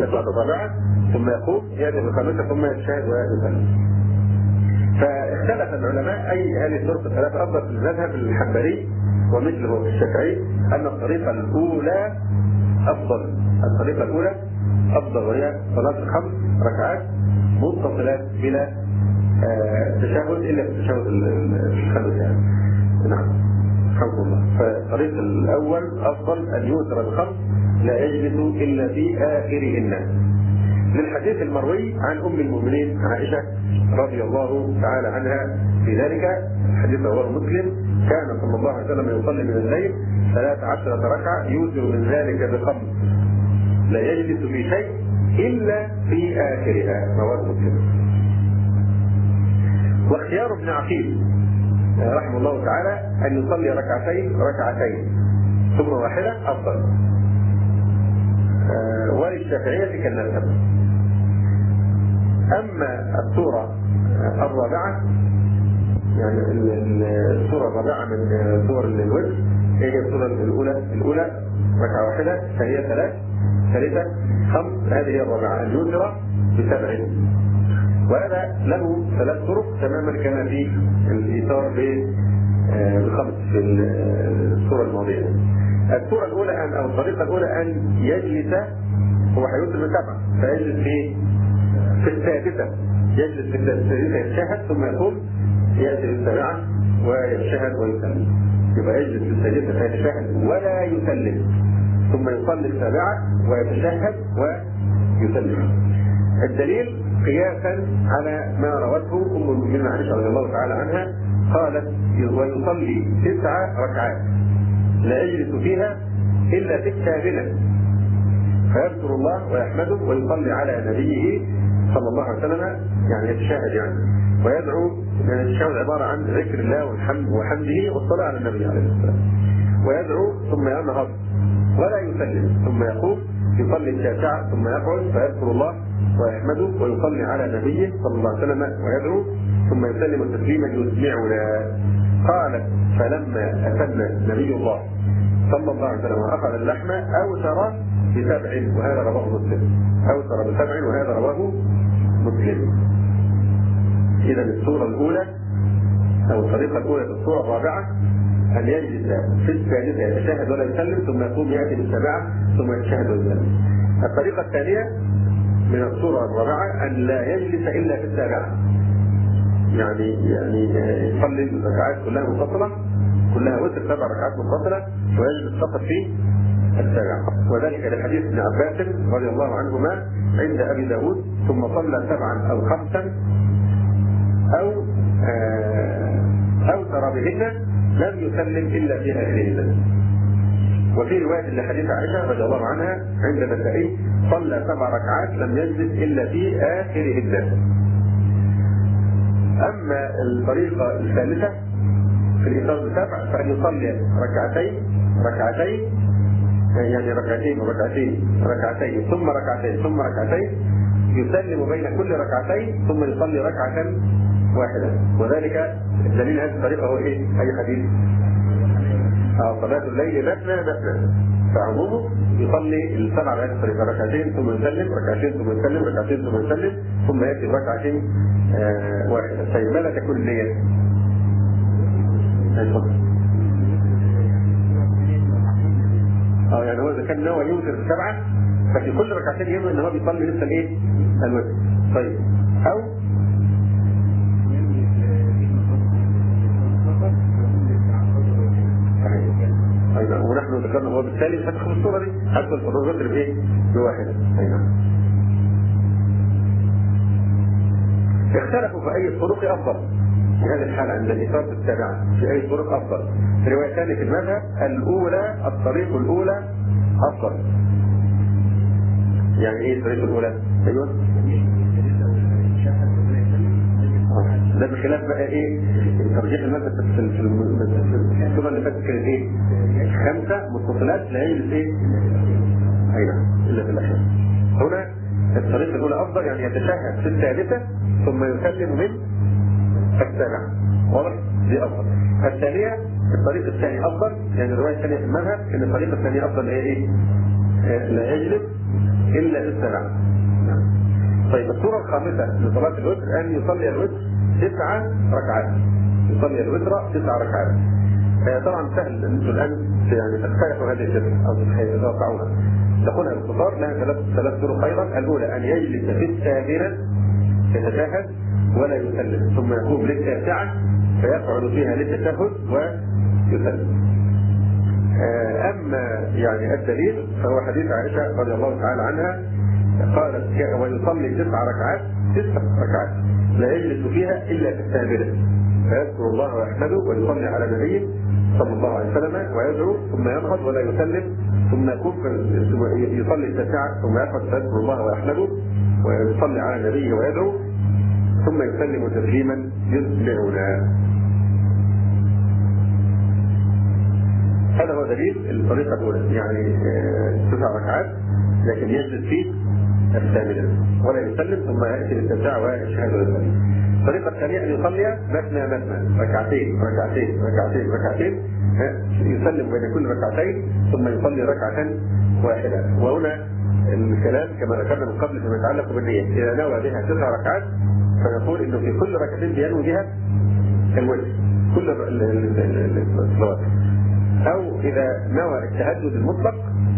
يجلس بعد الرابعة ثم يقوم يأتي بالخامسة ثم يتشهد ويسلم. فاختلف العلماء أي هذه الطرق الثلاثة أفضل في المذهب الحنبلي ومثله في الشافعي أن الطريقة الأولى أفضل. الطريقة الأولى أفضل وهي صلاة ال5 ركعات متصلات بلا تشهد إلا في التشهد الخامس يعني. نعم الحمد لله. فالطريق الأول أفضل أن يوتر ب5 لا يجلس إلا في آخرهن، للحديث المروي عن أم المؤمنين عائشة رضي الله تعالى عنها في ذلك. حديث رواه مسلم: كان صلى الله عليه وسلم يصلي من الليل 13 ركعة يوتر من ذلك ب5 لا يجلس في شيء إلا في آخرها، رواه مسلم. واختيار ابن عقيل رحمه الله تعالى أن يصلي ركعتين ثم واحدة أفضل، وللشافعية كالمذهب. أما السورة الرابعة يعني السورة الرابعة من سور الوتر هي السورة الأولى ركعة واحدة فهي 3 ثالثة 5 هذه هي الرابعة اليسرى ب7، وهذا له 3 طرق تماما كما في الإيثار ب5 في السورة الماضية. السورة الأولى أو الطريقة الأولى أن يجلس، هو هيوتر ب7 فيجلس في السادسة، يجلس في السادسة يتشهد ثم يقوم يأتي للسابعة ويتشهد ويسلم. يبقى يجلس في السادسة فيتشهد ولا يسلم ثم يصلي السابعة ويتشهد ويسلم. الدليل قياسا على ما روته أم المؤمنين عائشة رضي الله تعالى عنها قالت: ويصلي 9 ركعات لا يجلس فيها إلا في الثامنة فيذكر الله ويحمده ويصلي على نبيه صلى الله عليه وسلم، يعني يتشهد يعني ويدعو. يعني التشهد عبارة عن ذكر الله وحمده والصلاة على النبي عليه الصلاة والسلام، ويدعو ثم ينهض ولا يسلم ثم يقوم يصلي التاسعة ثم يقعد فيذكر الله ويحمده ويصلي على نبيه صلى الله عليه وسلم ويدعو ثم يسلم تسليما يسمعنا. قالت: فلما أتم نبي الله صلى الله عليه وسلم وأخذ اللحم أوتر ب7 وهذا رواه مسلم. أوتر ب7 وهذا رواه مسلم. إذا السورة الأولى أو الطريقة الأولى في السورة الرابعة أن يجلس في الثالثة يتشهد ولا يسلم ثم يقوم يأتي بالسابعة ثم يتشهد ويسلم. الطريقة الثانية من السورة الرابعة أن لا يجلس إلا في السابعة، يعني يصلي الركعات كلها منفصلة، كلها وتر 7 ركعات منفصلة ويجلس فقط في السابعة، وذلك لحديث ابن عباس رضي الله عنهما عند أبي داود: ثم صلى 7 أو 5 أوتر بهن لم يسلم إلا في آخرهن. وفي رواية لحديث عائشة رضي الله عنها عند النسائي: صلى 7 ركعات لم يجلس إلا في آخرهن. أما الطريقة الثالثة في الإيثار ب7 فأن يصلي ركعتين يعني ركعتين ثم ركعتين يسلم بين كل ركعتين ثم يصلي ركعة واحدة. وذلك دليل هذه الطريقة هو إيه؟ أي حديث؟ صلاة الليل مثنى فعمومه يصلي 7 بهذه الطريقة: ركعتين ثم يسلم، ركعتين ثم يسلم، ركعتين ثم يسلم، ثم يأتي بركعة واحدة. طيب ماذا تكون النية؟ يعني هو إذا كان ناوي يوتر ب7 ففي كل ركعتين ينوي ان هو بيصلي لسه الايه؟ الوتر. طيب او ايوه، ونحن ذكرنا هو بالتالي هتدخل الصوره دي هتدخل في الوتر بايه؟ بواحده. ايوه. اختلفوا في اي الطرق افضل في هذه الحاله عند الايثار بالسابعه، في اي طرق افضل؟ روايتان في المذهب: الاولى الطريق الاولى افضل. يعني ايه الطريقه الاولى؟ ايوه ده بخلاف بقى ايه ترجيح المذهب في الصوره اللي فاتت كانت ايه؟ 5 متصلات لا يجلس ايه؟ ايوه الا في الاخير. هنا الطريقه الاولى افضل، يعني يتشهد في الثالثه ثم يسلم من السابعه. واضح؟ دي افضل. الثانيه الطريق الثاني افضل، يعني الروايه الثانيه في المذهب ان الطريقه الثانيه افضل هي ايه؟ لا يجلس إلا في السابعة. طيب الصورة الخامسة لصلاة الوتر أن يصلي الوتر 9 ركعات. يصلي الوتر 9 ركعات. طبعا سهل أنتم الآن يعني تختلفوا هذه الجزء أو تتوقعونها. تقولها باختصار لها ثلاث طرق أيضا. الأولى أن يجلس في الثامنة يتشهد ولا يسلم، ثم يقوم للتاسعة فيقعد فيها للتشهد ويسلم. أما يعني الدليل فهو حديث عائشة رضي الله تعالى عنها قالت ويصلي 9 ركعات 9 ركعات لا يجلس فيها إلا في الثامنة فيذكر الله ويحمده ويصلي على نبيه صلى الله عليه وسلم ويدعو ثم ينهض ولا يسلم ثم يقوم يصلي التاسعة ثم يقعد فيذكر الله ويحمده ويصلي على نبيه ويدعو ثم يسلم تسليما يسمعنا. هذا هو دليل الطريقة الأولى، يعني 9 ركعات لكن يجلس فيه الثامنة ولا يسلم ثم يأتي للتاسعة ويشهد ويسلم. الطريقة الثانية أن يصلي مثنى ركعتين ركعتين ركعتين ركعتين يسلم بين كل ركعتين ثم يصلي ركعة واحدة. وهنا الكلام كما ذكرنا من قبل فيما يتعلق بالنية، إذا نوى بها 9 ركعات فنقول إنه في كل ركعتين بينوي بها الوتر كل الصلوات، أو إذا نوى التهجد المطلق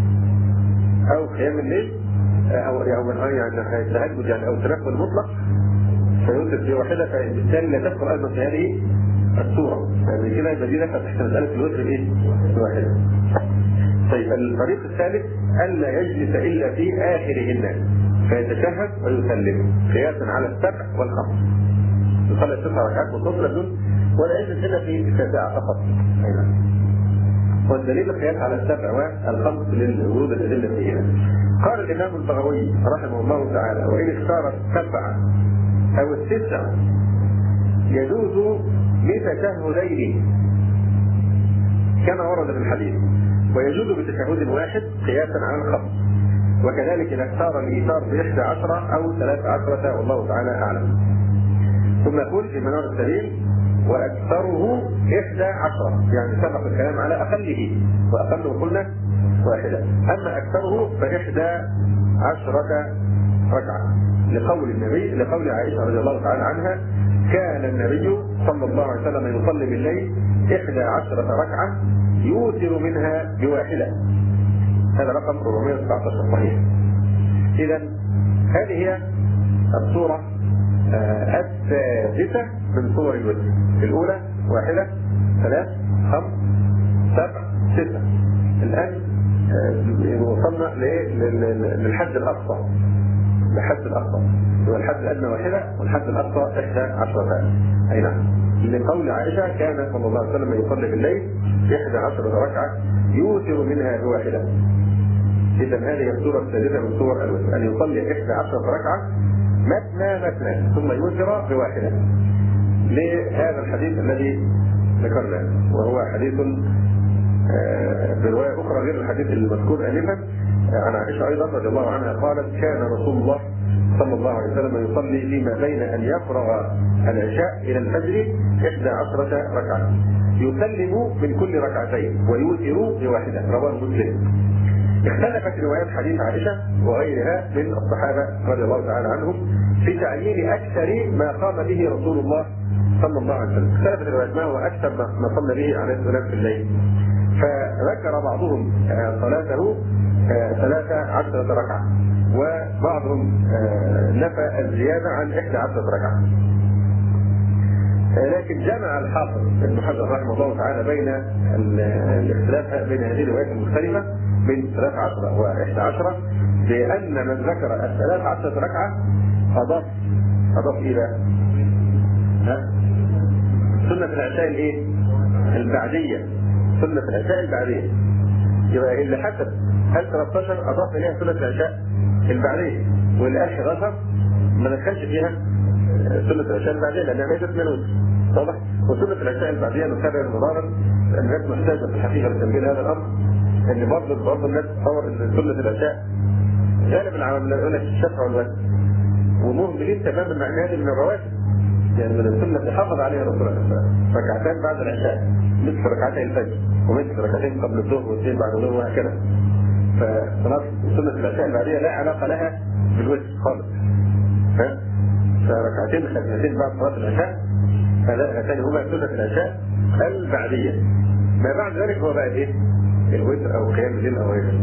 أو قيام الليل أو يعني التهجد يعني أو التنفل المطلق فيوتر في واحدة، فبالتالي لا تدخل أيضا في هذه الصورة، يعني كده يبقى دي دخلت تحت مسألة الوتر في واحدة. طيب الطريق الثالث ألا يجلس إلا في آخرهن فيتشهد ويسلم قياسا على 7 والخمس. يصلي 9 ركعات متصلة بدون ولا يجلس إلا في التاسعة فقط. والدليل القياس على 7 والخمس للورود الأدلة فيها. قال الإمام البغوي رحمه الله تعالى وإن اختار 7 أو 9 يجوز بتشهدين كما ورد في الحديث، ويجوز بتشهد واحد قياسا على الخمس، وكذلك إذا اختار الإيثار ب11 أو 13 والله تعالى أعلم. ثم يقول في منار السبيل وأكثره 11، يعني سبق الكلام على أقله وأقله قلنا واحدة، أما أكثره ف11 ركعة لقول النبي لقول عائشة رضي الله تعالى عنها كان النبي صلى الله عليه وسلم يصلي بالليل 11 ركعة يوتر منها بواحدة. هذا رقم 419 صحيح. إذا هذه هي الصورة السادسة من صور الوتر. الأولى 1 3 5 7 6. الآن وصلنا للحد الأقصى. الحد الأقصى هو الحد الأدنى 1 والحد الأقصى 11. أي نعم. لقول عائشة كان صلى الله عليه وسلم يصلي بالليل 11 ركعة يوتر منها بواحدة. إذا هذه الصورة السادسة من صور الوتر، أن يصلي 11 ركعة مثنى ثم يوتر بواحدة. لهذا الحديث الذي ذكرناه وهو حديث برواية أخرى غير الحديث المذكور آنفا عن عائشة أيضا رضي الله عنها قالت كان رسول الله صلى الله عليه وسلم يصلي فيما بين أن يفرغ العشاء إلى الفجر 11 ركعة يسلم من كل ركعتين ويوتر بواحدة. رواه مسلم. اختلفت روايات حديث عائشة وغيرها من الصحابة رضي الله تعالى عنهم في تعيين أكثر ما قام به رسول الله صلى الله عليه وسلم. اختلفت الروايات ما هو أكثر ما صلى به عليه الصلاة في الليل، فذكر بعضهم صلاته 13 ركعة وبعضهم نفى الزيادة عن 11 ركعة. لكن جمع الحافظ ابن حجر رحمه الله تعالى بين الاختلاف بين هذه الروايات المختلفة بين 13 و11 بأن من ذكر 13 ركعة أضاف إلى سنة العشاء البعدية، سنة العشاء البعدية. يبقى اللي حسب هل 13 أضاف إليها سنة العشاء البعدية، واللي قال 11 ما دخلش فيها سنة العشاء البعدية لأنها ليست من الوتر. واضح؟ وسنة العشاء البعدية نكرر مرارا لأن الناس محتاجة في الحقيقة لتنبيه هذا الأمر، إن برضه الناس تصور إن سنة العشاء غالب العوام يقول لك الشفع والوتر ومهملين تماما مع إن هذه من الرواتب، يعني من السنة اللي حافظ عليها الرسول صلى الله عليه وسلم ركعتين بعد العشاء مثل ركعتي الفجر ومثل ركعتين قبل الظهر واثنين بعد الظهر وهكذا. فصلاة سنة العشاء البعدية لا علاقة لها بالوتر خالص. فركعتين خفيفتين بعد صلاة العشاء هاتان هما سنة العشاء البعدية. ما بعد ذلك هو بقى ايه؟ الوتر او قيام الليل او غيره.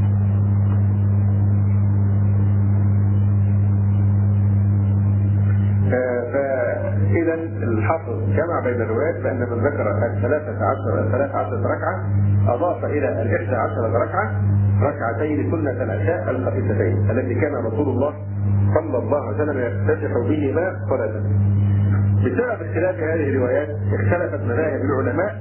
فإذا الحافظ جمع بين الروايات بأن من ذكر 13 ركعة أضاف إلى 11 ركعة ركعتين سنة العشاء الخفيفتين التي كان رسول الله صلى الله عليه وسلم يفتتح بهما صلاته. بسبب اختلاف هذه الروايات اختلفت مذاهب العلماء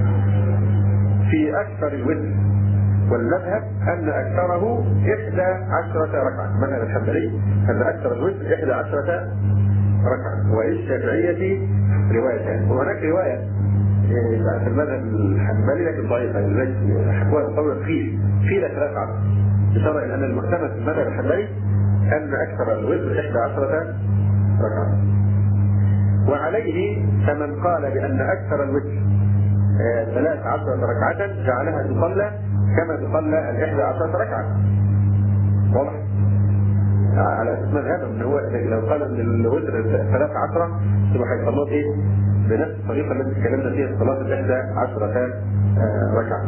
في أكثر الوتر، والمذهب أن أكثره 11 ركعة، المذهب الحنبلي أن أكثر الوتر 11 ركعة، وللشافعية روايتان. وهناك رواية في المذهب الحنبلي لكن ضعيفة، حكوها القول قيل 13 إشارة إلى أن المعتمد في المذهب الحنبلي أن أكثر الوتر 11 ركعة. وعليه فمن قال بأن أكثر الوتر 13 ركعة جعلها تصلى كما تصلى 11 ركعة. واضح؟ على اساس مذهبه ان هو لو قال ان الوتر 13 يبقى هيصلوا ايه؟ بنفس الطريقه التي اتكلمنا فيها في صلاه 11 ركعه.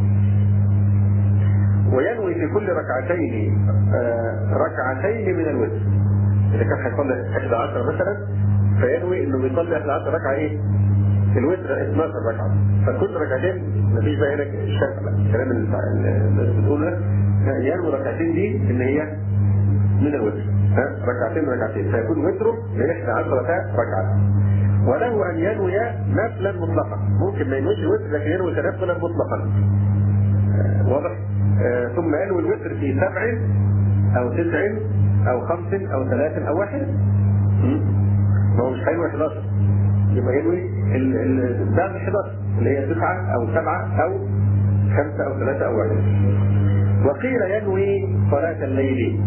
وينوي في كل ركعتين ركعتين من الوتر. اذا كان هيصلي 11 مثلا فينوي انه بيصلي 11 ركعه ايه؟ في الوتر 12 ركعه، فكل ركعتين مفيش بقى هنا الشكل الكلام اللي بتقوله ينوي ركعتين دي ان هي من الوتر، ركعتين فيكون وتره ب 11 ركعه. وله ان ينوي نفلا مطلقا، ممكن ما ينويش الوتر لكن ينوي تنفلا مطلقا. واضح؟ ثم ينوي الوتر في 7 أو 9 أو 5 أو 3 أو 1. ما هو مش هينوي 11 يبقى ينوي ده 11 اللي هي 9 أو 7 أو 5 أو 3 أو 1. وقيل ينوي صلاة الليل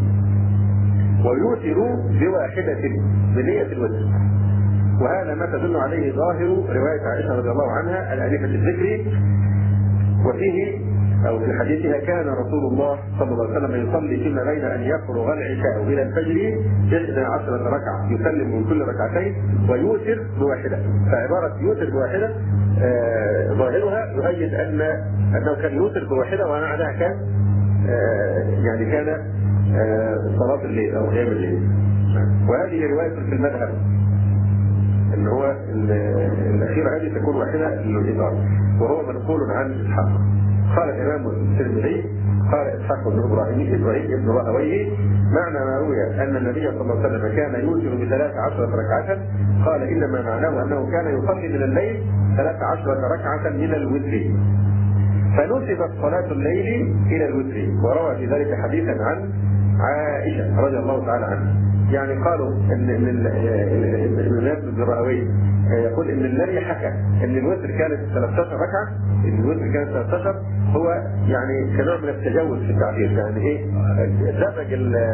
ويوتر بواحدة بنية الوتر، وهذا ما تدل عليه ظاهر رواية عائشة رضي الله عنها الآنفة الذكر، وفيه أو في حديثها كان رسول الله صلى الله عليه وسلم يصلي فيما بين أن يفرغ العشاء إلى الفجر 11 ركعة يسلم من كل ركعتين ويوتر بواحدة. فعبارة يوتر بواحدة ظاهرها يؤيد أنه كان يوتر بواحدة ومعناها كان يعني كان صلاة الليل أو قيام الليل. وهذه رواية في المذهب ان هو الأخيرة هذه تكون واحدة للإدارة، وهو منقول عن إسحاق. قال الإمام الترمذي قال إسحاق بن إبراهيم بن راهويه معنى ما روي أن النبي صلى الله عليه وسلم كان يوتر ب13 ركعة قال إنما معناه أنه كان يصلي من الليل 13 ركعة من الوتر، فنسبت صلاة الليل إلى الوتر. وروى في ذلك حديثا عن عائشة رضي الله تعالى عنها. يعني قالوا ان الإمام بن راهويه يقول ان الذي حكى ان الوتر كانت 13 ركعه، ان الوتر كانت 13 هو يعني كنوع من التجاوز في التعبير، يعني ايه دمج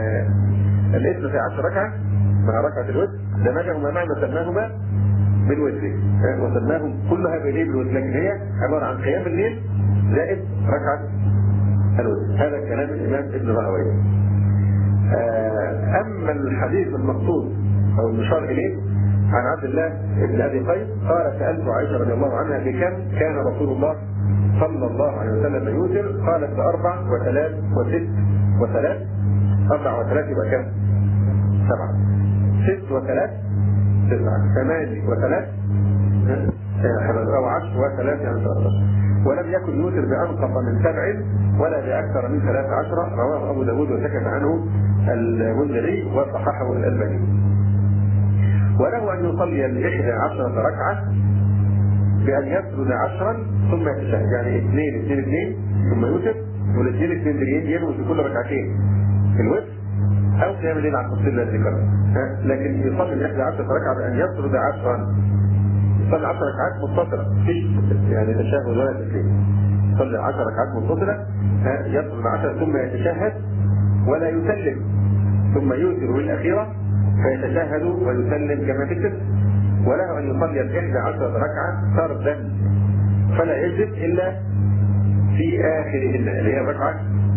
ال 12 ركعه مع ركعه الوتر دمجهما معنى سماهما بالوتر وسماهم كلها بالليل بالوتر، لكن هي عباره عن قيام الليل زائد ركعه الوتر. هذا كلام الامام ابن راهويه. أما الحديث المقصود أو المشار إليه عن عبد الله بن أبي قيس قال سألت عائشة رضي الله عنها بكم كان رسول الله صلى الله عليه وسلم يوتر؟ قالت ب4 و3 و6 و3. 4 و3 يبقى كم؟ 7. 6 و3 9. 8 و3 أو 10 و3 يعني 13. ولم يكن يوتر بأنقص من 7 ولا بأكثر من 13. رواه أبو داود وسكت عنه المنذري وصححه الألباني. وله أن يصلي 11 ركعة بأن يسجد 10 ثم يتشهد، يعني 2 ثم يوتر، والاثنين 2 ينوي في كل ركعتين في الوتر أو قيام الليل على التفصيل الذي ذكره. لكن يصلي 11 ركعة بأن يسجد 10، يصلي 10 ركعات متصلة مفيش يعني تشهد ولا تسليم، يصلي 10 ركعات متصلة يسجد 10 ثم يتشهد ولا يسلم، ثم يوتر بالأخيرة فيتشهد ويسلم كما في السنة. وله أن يصلي 11 ركعة فردا فلا يجب إلا في آخرهن اللي هي الركعة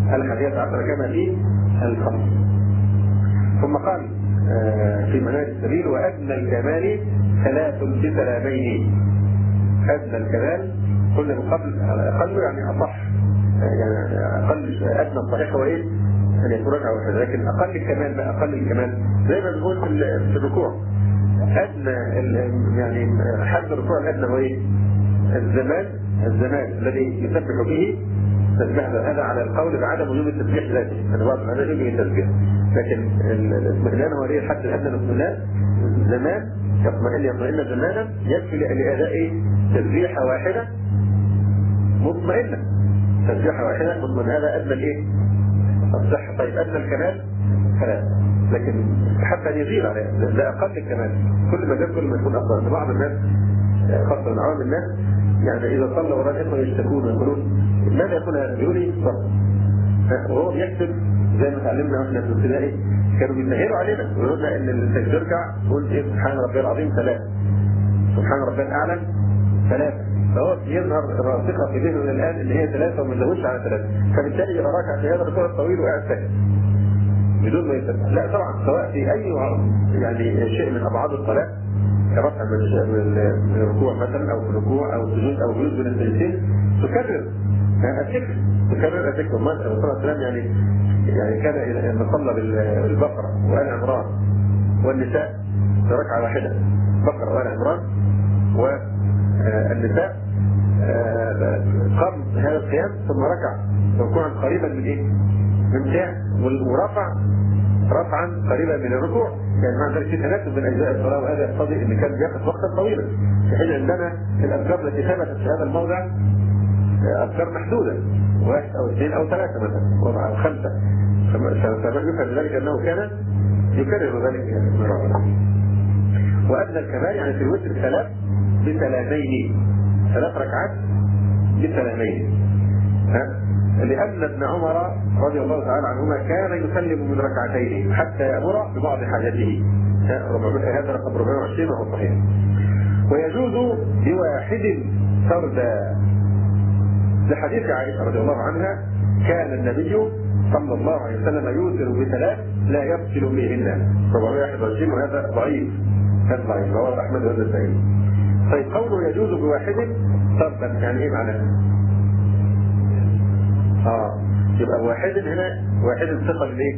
11 كما في الخمس. ثم قال في منهج السبيل: وأدنى الكمال 3 بسلامين. أدنى الكمال كل من قبل أقل يعني أصح، يعني أقل أدنى الصحيح هو إيه؟ أن يكون ركعة واحدة، لكن أقل الكمال بقى أقل الكمال زي ما بنقول في الركوع. أدنى يعني حد الركوع الأدنى هو إيه؟ الزمان الذي يسبح به تسبيح، هذا على القول بعدم وجود التسبيح ذاته، أنا بعض هذا يجب التسبيح، لكن الاطمئنان هو ليه الحد الأدنى الاطمئنان زمان يطمئن زمانا يكفي لأداء تسبيحة واحدة مطمئنة، تسبيحة واحدة مطمئنة، هذا أدنى الإيه؟ الصحة. طيب أدنى الكمال 3، لكن حتى أن يزيد عليه ده أقل الكمال، كل ما زاد كل ما يكون أفضل. بعض الناس خاصة من عوام الناس يعني إذا صلى وراء الإخوة يشتكون ويقولون ماذا يكون هذا؟ يقول لي صلى وهو بيكتب زي ما تعلمنا واحنا في الابتدائي، كانوا بيسهلوا علينا ويقولوا لنا ان انت ترجع تقول ايه؟ سبحان ربي العظيم 3، سبحان ربي الاعلى 3، فهو يظهر راسخه في ذهنه الان ان هي 3 وما نزودش على 3، فبالتالي يبقى راكع في هذا الركوع الطويل وقاعد ساكت بدون ما يسبح. لا طبعا، سواء في اي يعني شيء من ابعاد الصلاه كرفع من الركوع مثلا او في الركوع او سجود او جلوس بين السجدتين تكرر الذكر. ما صلى الله عليه وسلم يعني كان لما صلى بالبقره وآل عمران والنساء في ركعه واحده، بقره وآل عمران والنساء، قام هذا القيام ثم ركع ركوعا قريبا من ايه؟ من ساعه، ورفع رفعا قريبا من الركوع، يعني معنى ذلك في تناسب بين اجزاء الصلاه، وهذا يقتضي ان كان بياخذ وقتا طويلا، في حين عندنا الاذكار التي ثبتت في هذا الموضع أذكار محدودة، 1 أو 2 أو 3 مثلا أو 5، فيفهم ذلك أنه كان يكرر ذلك مرارا. وأدنى الكمال يعني في الوتر 3 بسلامين، 3 ركعات بسلامين، لأن ابن عمر رضي الله تعالى عنهما كان يسلم من ركعتين حتى يأمر ببعض حاجته، هذا رقم 420 وهو صحيح. ويجوز بواحد فردا، لحديث عائشة رضي الله عنها: كان النبي صلى الله عليه وسلم يوتر ب3 لا يفصل فيهن، 421، وهذا ضعيف، كان ضعيف، رواه أحمد والنسائي. طيب قوله يجوز بواحد فردا يعني ايه معناه؟ يبقى واحد هنا، واحد صفة لإيه؟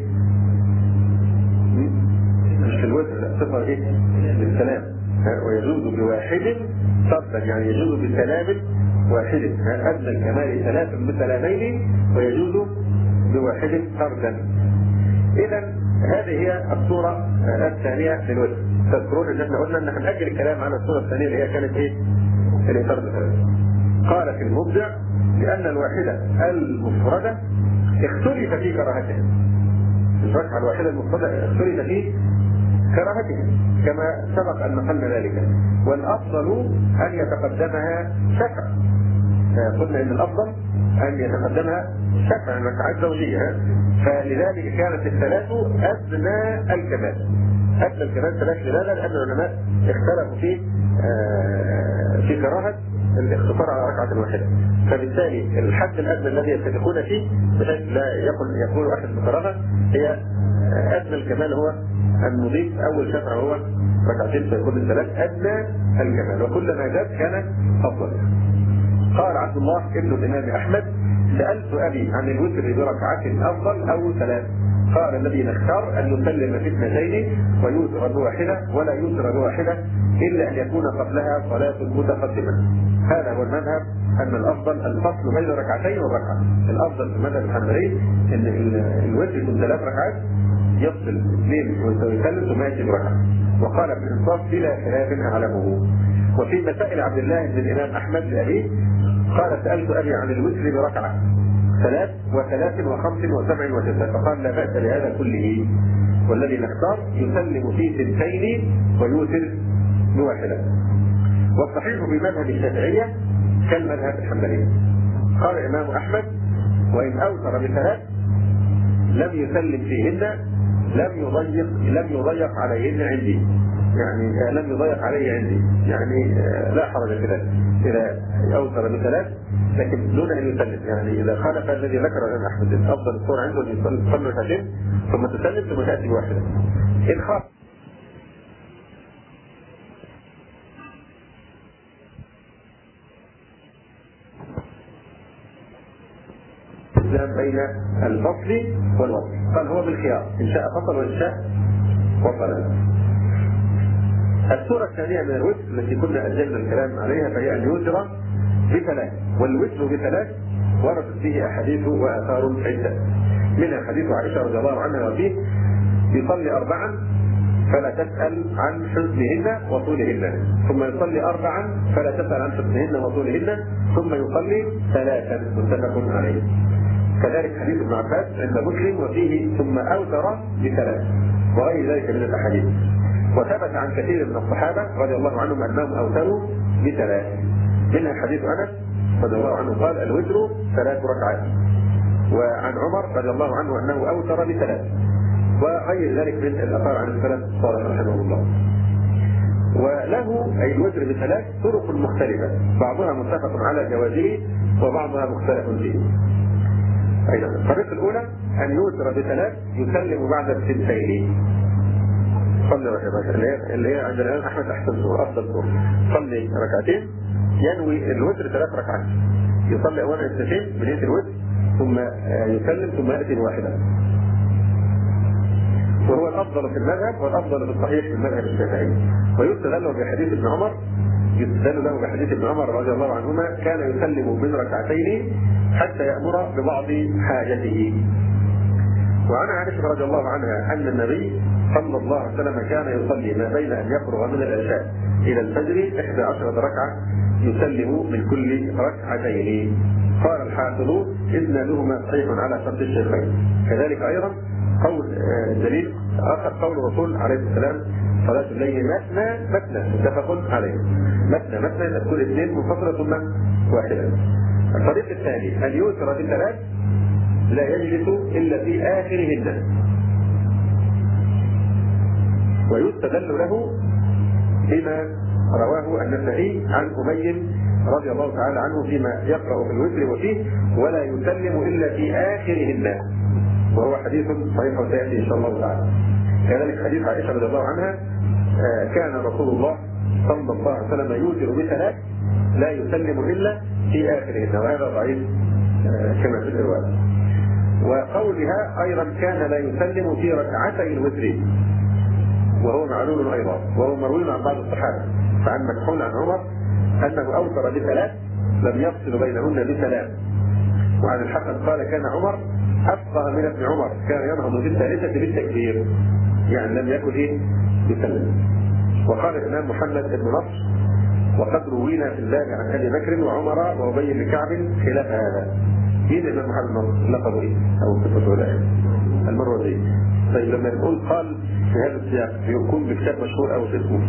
مش في الوتر، لا صفة إيه؟ للسلام. ويجوز بواحد فردا يعني يجوز بسلام واحد، أدنى الكمال 3 بسلامين ويجوز بواحد فردا. إذا هذه هي الصورة الثانية للوتر. تذكرون ان احنا قلنا ان هنأجل الكلام عن الصورة الثانية اللي هي كانت ايه؟ الإطار بثلاث. قال في المبدع: لأن الواحدة المفردة اختلف في كراهتها. الركعة الواحدة المفردة اختلف في كراهتها كما سبق أن نقلنا ذلك، والأفضل أن يتقدمها شفع. قلنا إن الأفضل أن يتقدمها شفع ركعات زوجية، فلذلك كانت الثلاث أدنى الكمال. أدنى الكمال 3 لماذا؟ لأن العلماء اختلفوا في كراهة الاختصار على ركعة واحدة، فبالتالي الحد الأدنى الذي يتفقون فيه بحيث لا يقول أحد بكراهة هي أدنى الكمال، هو أن نضيف أول شفع هو ركعتين فيكون الثلاث أدنى الكمال، وكلما زاد كان أفضل. قال عبد الله ابن الإمام أحمد: سألت أبي عن الوتر بركعة أفضل أو 3؟ قال: الذي نختار أن يسلم في 2 ويوتر بواحدة، ولا يوتر بواحدة إلا أن يكون قبلها صلاة متقدمة. هذا هو المذهب، أن الأفضل الفصل بين ركعتين والركعة. الأفضل في المذهب الحنبلي أن الوتر يكون 3 ركعات، يفصل 2 ويسلم ثم يأتي بركعة. وقال ابن إنصاف: بلا خلاف أعلمه. وفي مسائل عبد الله بن الإمام أحمد لأبيه قال: سألت أبي عن الوتر بركعة 3 و3 و5 و7 و9، فقال: لا بأس لهذا كله، والذي نختار يسلم في 2 ويوتر بواحدة. والصحيح في مذهب الشافعية كالمذهب الحنبلي. قال الإمام أحمد: وإن أوتر ب3 لم يسلم فيهن لم يضيق عليهن عندي. يعني لم يضيق عليه عندي، يعني لا حرج في ذلك إذا أوتر بثلاث لكن دون أن يسلم. يعني إذا خالف الذي ذكر الإمام أحمد أفضل الصور عنده أن يصلي ركعتين ثم تسلم ثم تأتي بواحدة. إن خاف بين الفصل والوصل، قال هو بالخيار إن شاء فصل وإن شاء وصل. السورة الثانية من الوتر التي كنا أجلنا الكلام عليها فهي أن يوتر بثلاث، والوتر بثلاث وردت فيه أحاديث وآثار عدة، منها حديث عائشة رضي الله عنها وفيه يصلي أربعا فلا تسأل عن حسنهن وطولهن، ثم يصلي أربعا فلا تسأل عن حسنهن وطولهن، ثم يصلي ثلاثا، متفق عليه. كذلك حديث ابن عباس عند مسلم وفيه ثم أوتر بثلاث، وغير ذلك من الأحاديث. وثبت عن كثير من الصحابة رضي الله عنهم أنهم أوتروا بثلاث، منها حديث أنس رضي الله عنه قال الوتر 3 ركعات، وعن عمر رضي الله عنه أنه أوتر بثلاث، وغير ذلك من الآثار عن السلف الصالح رحمه الله. وله أي الوتر بثلاث طرق مختلفة، بعضها متفق على جوازه وبعضها مختلف فيه. أيضا الطريقة الأولى أن يوتر بثلاث يسلم بعد الثنتين. صلي ركعتين اللي هي عند الإمام أحمد أحسن صورة أفضل صورة، صلي ركعتين ينوي الوتر 3 ركعات، يصلي أولا اثنتين بنية الوتر ثم يسلم ثم يأتي بواحدة، وهو الأفضل في المذهب والأفضل في الصحيح في المذهب الشافعي. ويستدل له بحديث ابن عمر، يستدل له بحديث ابن عمر رضي الله عنهما كان يسلم من ركعتين حتى يأمر ببعض حاجته. وعن عائشة رضي الله عنها أن النبي صلى الله عليه وسلم كان يصلي ما بين أن يفرغ من العشاء إلى الفجر 11 ركعة يسلم من كل ركعتين. قال الحافظ إسنادهما صحيح على شرط الشيخين. كذلك أيضا قول دليل آخر قول الرسول عليه السلام صلاة الليل مثنى متفق عليه، مثنى تكون 2 منفصلة ثم واحدة. الطريق الثاني أن يوتر بثلاث لا يجلس إلا في آخرهن، ويستدل له بما رواه النسائي عن أبي رضي الله تعالى عنه فيما يقرأ في الوتر وفيه ولا يسلم إلا في آخرهن، وهو حديث صحيح وسيأتي إن شاء الله تعالى. كذلك حديث عائشة رضي الله عنها كان رسول الله صلى الله عليه وسلم يوتر بثلاث لا يسلم إلا في آخرهن، وهذا ضعيف كما في الرواية. وقولها أيضا كان لا يسلم في ركعتي الوتر، وهو معلول أيضا، وهو مروي عن بعض الصحابة، فعن مكحول عن عمر أنه أوتر بثلاث لم يفصل بينهن بسلام. وعن الحسن قال كان عمر أفقه من ابن عمر، كان ينهض في الثالثة بالتكبير، يعني لم يكن بسلم. وقال الإمام محمد بن نصر وقد روينا في الباب عن أبي بكر وعمر وأبي بن كعب خلاف هذا. مين الإمام محمد بن نصر؟ لقبه إيه؟ أو صفته لا المروزي. طيب لما نقول قال في هذا السياق يكون بكتاب مشهور أو اسمه؟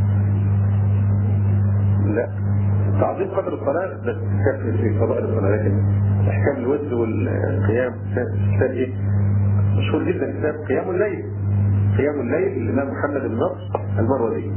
لا، تعظيم قدر الصلاة بس كتاب في فضائل الصلاة، لكن أحكام الوتر والقيام كتاب إيه؟ مشهور جدا كتاب قيام الليل، قيام الليل للإمام محمد بن نصر المروزي.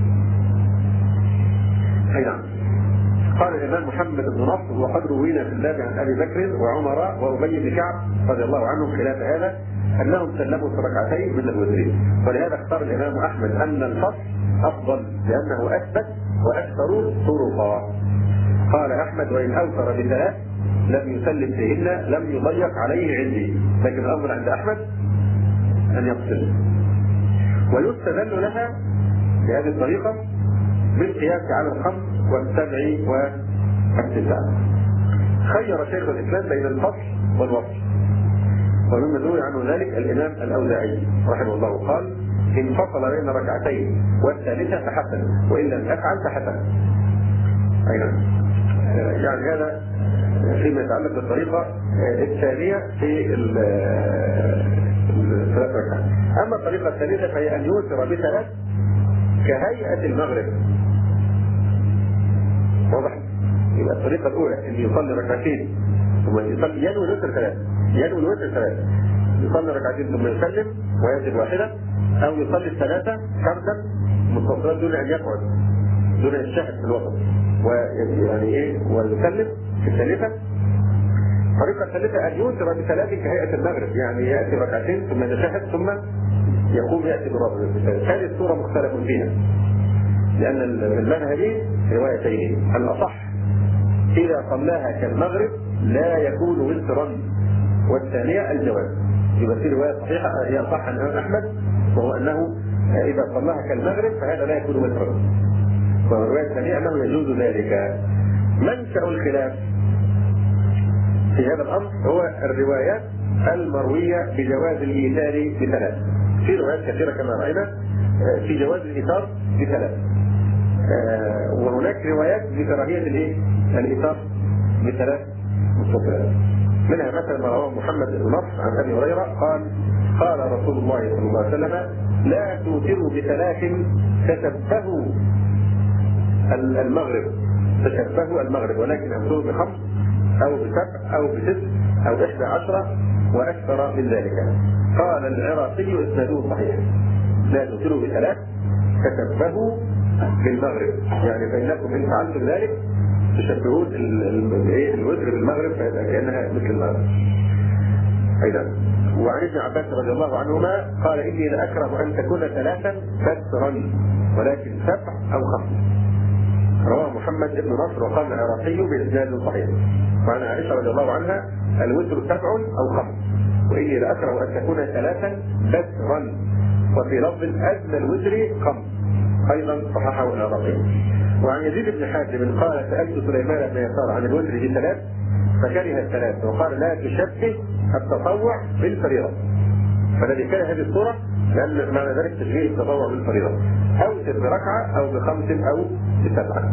أي نعم. قال الإمام محمد بن نصر وقد روينا في الباب عن أبي بكر وعمر وأبي بن كعب رضي الله عنهم خلاف هذا أنهم سلموا في ركعتين من الوتر، ولهذا اختار الإمام أحمد أن الفصل أفضل لأنه أثبت وأكثر طرقا. قال أحمد وإن أوتر بثلاث لم يسلم فيهن لم يضيق عليه عندي، لكن الأمر عند أحمد أن يفصل. ويستدل لها بهذه الطريقة بالقياس على الخمس والسبع والتسع. خير شيخ الإسلام بين الفصل والوصل، ومما روي عنه ذلك الإمام الأوزاعي رحمه الله قال إن فصل بين ركعتين والثالثة فحسن وإن لم أفعل فحسن. أيضا يعني هذا فيما يتعلق بالطريقة الثانية في الثلاث ركعات. أما الطريقة الثالثة فهي أن يوتر بثلاث كهيئة المغرب. واضح؟ يبقى الطريقة الأولى أن يصلي ركعتين ثم يصلي ينوي الوتر ثلاث، ينوي الوتر ثلاث، يصلي ركعتين ثم يسلم ويأتي بواحدة، أو يصلي الثلاثة فردا المفصلات دون ان يقعد، دون ان يشهد في الوسط، ويعني ايه ويسلم في الثالثه. الطريقه الثالثه ان يوتر بثلاث كهيئه المغرب، يعني ياتي ركعتين ثم يتشهد ثم يقوم ياتي بالرابع. هذه الصوره مختلف فيها، لان المذهبي روايتين. الاصح اذا صلاها كالمغرب لا يكون وترا، والثانيه الجواز. يبقى في روايه صحيحه هي صح عن الامام احمد، وهو انه اذا صلاها كالمغرب فهذا لا يكون وترا. والروايه الثانيه انه يجوز ذلك. منشأ الخلاف في هذا الامر هو الروايات المرويه بجواز الايثار بثلاث. في روايات كثيره كما راينا في جواز الايثار بثلاث، وهناك روايات بكراهيه الايثار بثلاث مستطيلات. منها مثلا ما رواه محمد بن نصر عن ابي هريره قال: قال رسول الله صلى الله عليه وسلم: لا توتروا بثلاث تشبهوا المغرب، ولكن اوتروا بخمس او بسبع او بست او 11 واكثر من ذلك. قال العراقي اسناده صحيح: لا توتروا بثلاث تشبهوا بالمغرب، يعني فانكم ان فعلتم ذلك تشبهون الوتر بالمغرب كانها مثل المغرب. ايضا وعن ابن عباس رضي الله عنهما قال: اني لاكره ان تكون ثلاثا بترا ولكن سبع او خمس. رواه محمد بن نصر وقال العراقي بإسناد صحيح. وعن عائشة رضي الله عنها: الوتر سبع أو خمس، وإني لأكره أن تكون ثلاثا بترا، وفي لفظ أدنى الوتر خمس، أيضا صححه العراقي. وعن يزيد بن حاتم قال: سألت سليمان بن يسار عن الوتر بثلاث فكره الثلاث، وقال: لا تشبه التطوع بالفريضة. فالذي كان هذه الصورة لأن معنى ذلك تشبيه التطوع بالفريضة، أوتر بركعة أو بخمس أو بسبعة.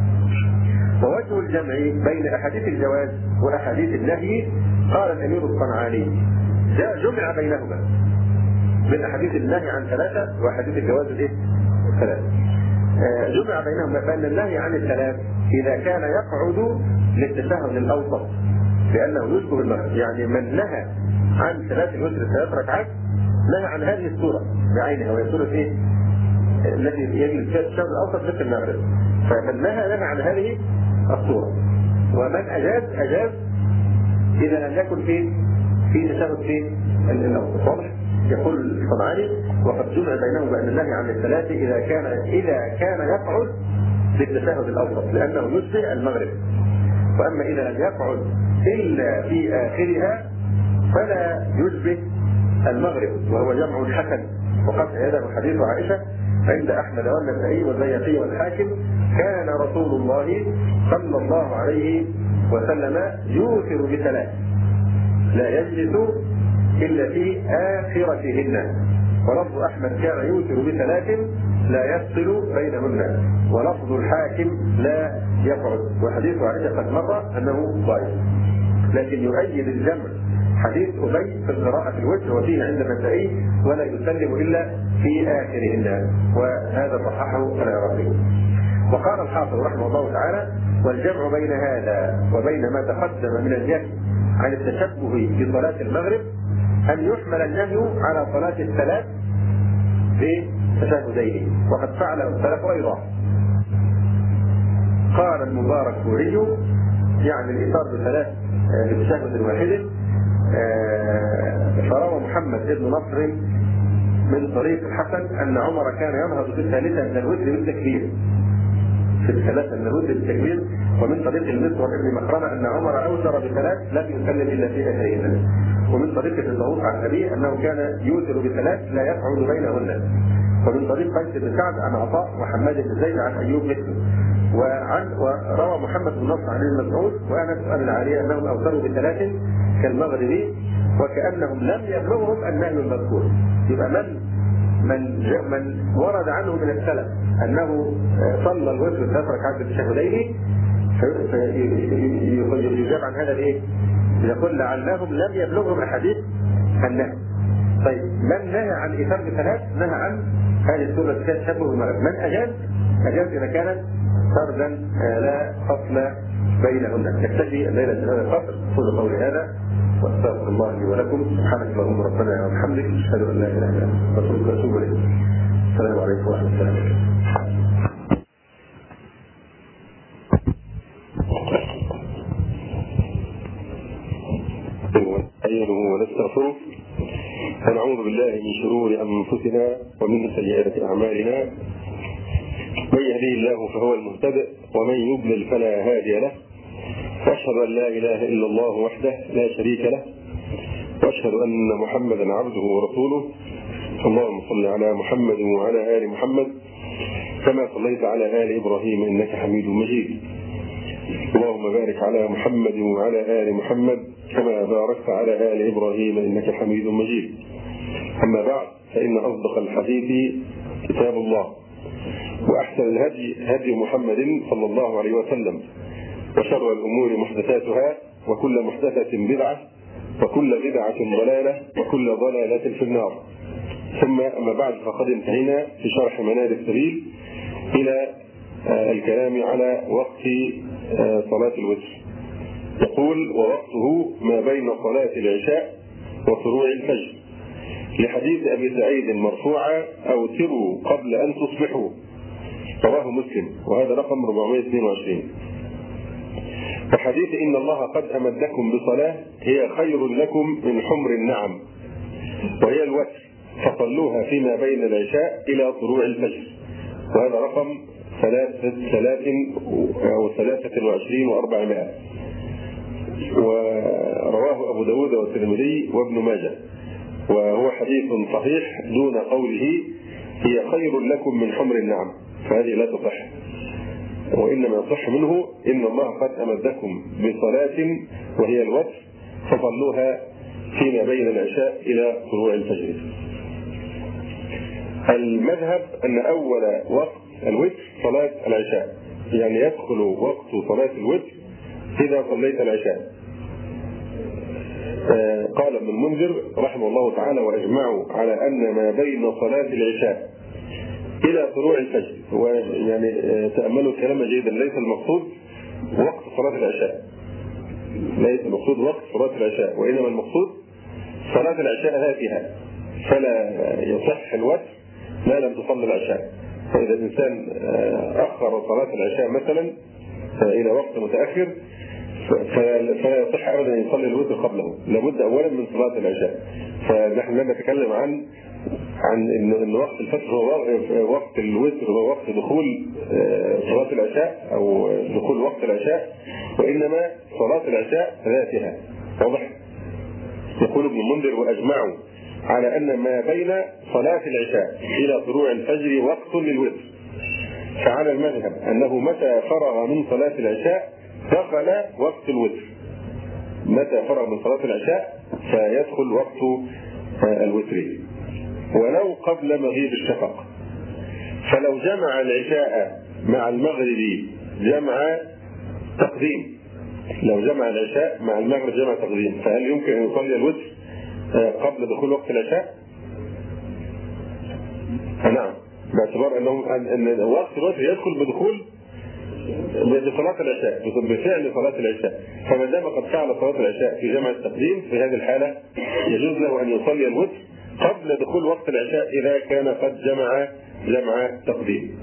ووجه الجمع بين أحاديث الجواز وأحاديث النهي قال الأمير الصنعاني: جمع بينهما، من أحاديث النهي عن ثلاثة وأحاديث الجواز ثلاثة. جمع بينهما بأن النهي عن الثلاث إذا كان يقعد للتشهد الأوسط لأنه يشبه المغرب، يعني من نهى عن ثلاث الوتر 3 ركعات نهى عن هذه الصورة بعينها، وهي صورة التي يجلس فيها التشهد الأوسط مثل المغرب. فمن نهى عن هذه الصورة، ومن أجاز إذا لم يكن في تشهد الأوسط. واضح؟ يقول الصنعاني: وقد جمع بينهم بأن النهي عن الثلاث إذا كان يقعد للتشهد الأوسط لأنه يشبه المغرب، وأما إذا لم يقعد إلا في آخرها فلا يشبه المغرب، وهو جمع حسن. وقد هذا حديث عائشة عند أحمد والنسائي والبيهقي والحاكم: كان رسول الله صلى الله عليه وسلم يوتر بثلاث لا يجلس إلا في آخرتهن. ولفظ أحمد: كان يوتر بثلاث لا يفصل بينهن. ولفظ الحاكم: لا يقعد. وحديث عائشة قد مر أنه ضعيف، لكن يؤيد الجمع حديث أبي في القراءة الوتر وفيه عند النسائي: ولا يسلم إلا في آخرهن، وهذا صححه العراقي. وقال الحافظ رحمه الله تعالى: والجمع بين هذا وبين ما تقدم من النهي عن التشبه بصلاة المغرب أن يحمل النهي على صلاة الثلاث بتشهدين، وقد فعله السلف أيضا. قال المباركفوري: يعني الإيثار بثلاث بتشهد واحد. فروى محمد بن نصر من طريق الحسن أن عمر كان ينهض في الثالثة من الوتر بالتكبير، في الثلاثة من الوتر بالتكبير. ومن طريق المسور بن مخرمة أن عمر أوتر بثلاث لم يسلم إلا في آخرهن. ومن طريق ابن طاووس عن أبيه أنه كان يوتر بثلاث لا يقعد بينهن. ومن طريق قيس بن سعد عن عطاء وحماد بن زيد عن أيوب مثله. وروى محمد بن نصر عن ابن مسعود وأنس بن العالية أنهم أوتروا بثلاث كالمغرب وكأنهم لم يبلغهم النهي المذكور. يبقى من ورد عنه من السلف أنه صلى الوتر 3 ركعات بالتشهدين فيجاب عن هذا يقول لعلهم لم يبلغهم أحاديث النهي. طيب من نهى عن إيثار بثلاث نهى عن هذه السورة تشبه المغرب. من أجاز إذا كانت فردا لا فصل بينهن. نكتفي الليلة هذا الفصل. قولوا قولي هذا واستغفر الله لي ولكم. سبحانك اللهم ربنا وبحمدك أشهد أن لا إله إلا أنت أستغفرك وأتوب إليك. السلام عليكم ورحمة الله وبركاته. ونعوذ بالله من شرور أنفسنا ومن سيئات أعمالنا. من يهديه الله فهو المهتدئ ومن يضلل فلا هادي له. وأشهد أن لا إله إلا الله وحده لا شريك له، وأشهد أن محمدا عبده ورسوله. اللهم صل على محمد وعلى آل محمد كما صليت على آل إبراهيم إنك حميد مجيد. اللهم بارك على محمد وعلى آل محمد كما باركت على آل إبراهيم إنك حميد مجيد. أما بعد، فإن أصدق الحديث كتاب الله، وأحسن الهدي هدي محمد صلى الله عليه وسلم، وشر الأمور محدثاتها، وكل محدثة بدعة، وكل بدعة ضلالة، وكل ضلالة في النار. ثم أما بعد، فقد انتهينا في شرح منار السبيل إلى الكلام على وقت صلاة الوتر. يقول: ووقته ما بين صلاة العشاء وطلوع الفجر، لحديث أبي سعيد مرفوعا: أوتروا قبل أن تصبحوا، رواه مسلم، وهذا رقم 422. وحديث إن الله قد أمدكم بصلاة هي خير لكم من حمر النعم، وهي الوتر، فصلوها فيما بين العشاء إلى طلوع الفجر، وهذا رقم 23,400. ورواه أبو داود والترمذي وابن ماجه، وهو حديث صحيح دون قوله هي خير لكم من حمر النعم، فهذه لا تصح، وإنما يصح منه إن الله قد أمدكم بصلاة وهي الوتر، فصلوها فيما بين العشاء إلى طلوع الفجر. المذهب أن أول وقت الوتر صلاة العشاء، يعني يدخل وقت صلاة الوتر إذا صليت العشاء. قال ابن المنذر رحمه الله تعالى: وأجمعوا على أن ما بين صلاة العشاء إلى طلوع الفجر، ويعني تأملوا الكلام جيدا، ليس المقصود وقت صلاة العشاء، ليس المقصود وقت صلاة العشاء، وإنما المقصود صلاة العشاء ذاتها، فلا يصح الوتر ما لم تصلي العشاء. فإذا الإنسان أخر صلاة العشاء مثلا إلى وقت متأخر فلا يصح أبدا أن يصلي الوتر قبله، لابد أولا من صلاة العشاء. فنحن لم نتكلم عن إن وقت الفجر هو وقت الوتر، هو وقت دخول صلاة العشاء أو دخول وقت العشاء، وإنما صلاة العشاء ذاتها. واضح؟ يقول ابن المنذر: وأجمعوا على أن ما بين صلاة العشاء إلى طلوع الفجر وقت للوتر، فعلى المذهب أنه متى فرغ من صلاة العشاء دخل وقت الوتر، متى فرغ من صلاة العشاء فيدخل وقت الوتر، ولو قبل مغيب الشفق. فلو جمع العشاء مع المغرب جمع تقديم، لو جمع العشاء مع المغرب جمع تقديم، فهل يمكن أن يصلي الوتر قبل دخول وقت العشاء؟ نعم، باعتبار أن وقت الوتر يدخل بدخول بصلاة العشاء، بفعل صلاة العشاء. فما دام قد فعل صلاة العشاء في جمع التقديم، في هذه الحالة يجوز له أن يصلي الوتر قبل دخول وقت العشاء إذا كان قد جمع تقديم.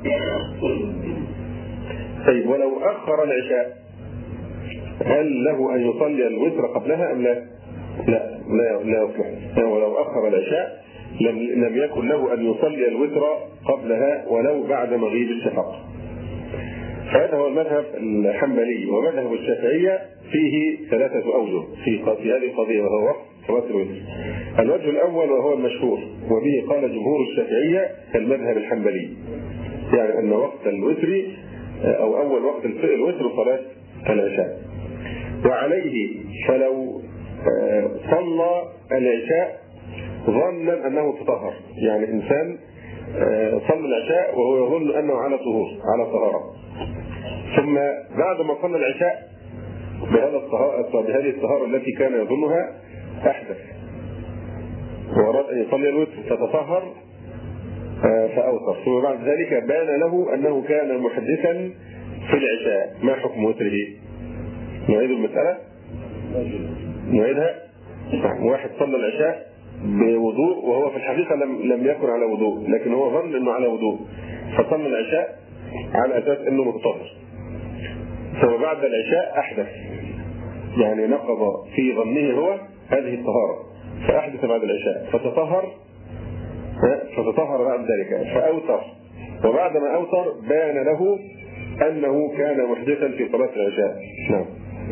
طيب، ولو أخر العشاء هل له أن يصلي الوتر قبلها أم لا؟ لا يصلح. ولو أخر العشاء لم يكن له أن يصلي الوتر قبلها ولو بعد مغيب الشفق. فهذا هو المذهب الحنبلي. ومذهب الشافعية فيه 3 أوجه في هذه القضية، وهو وقت صلاة الوتر. الوجه الأول وهو المشهور، وبه قال جمهور الشافعية كالمذهب الحنبلي، يعني أن وقت الوتر أو أول وقت الوتر صلاة العشاء. وعليه فلو صلى العشاء ظنا أنه تطهر، يعني إنسان صلى العشاء وهو يظن أنه على طهارة، ثم بعد ما صلى العشاء بهذه الطهارة التي كان يظنها أحدث وأراد أن يصلي الوتر فتطهر فأوتر، ثم بعد ذلك بان له أنه كان محدثا في العشاء، ما حكم وتره؟ نعيد المسألة؟ نعيدها. واحد صلى العشاء بوضوء وهو في الحقيقة لم يكن على وضوء، لكن هو ظن أنه على وضوء، فصلى العشاء على أساس أنه متطهر، ثم بعد العشاء أحدث، يعني نقض في ظنه هو هذه الطهارة، فأحدث بعد العشاء فتطهر بعد ذلك فأوتر، وبعدما أوتر بان له أنه كان محدثا في صلاة العشاء. نعم.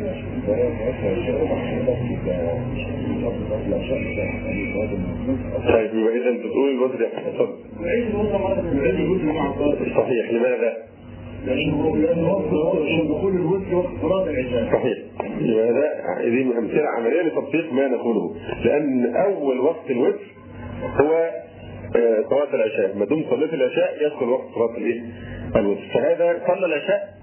طيب يبقى إذا بتقول الوتر صحيح. لماذا؟ لأنه دخول الوتر وقت صلاة العشاء. صحيح. هذه أمثلة عملية لتطبيق ما نقوله، لأن أول وقت الوتر هو صلاة العشاء. ما دام صليت العشاء يدخل وقت صلاة الوتر. فهذا صلى العشاء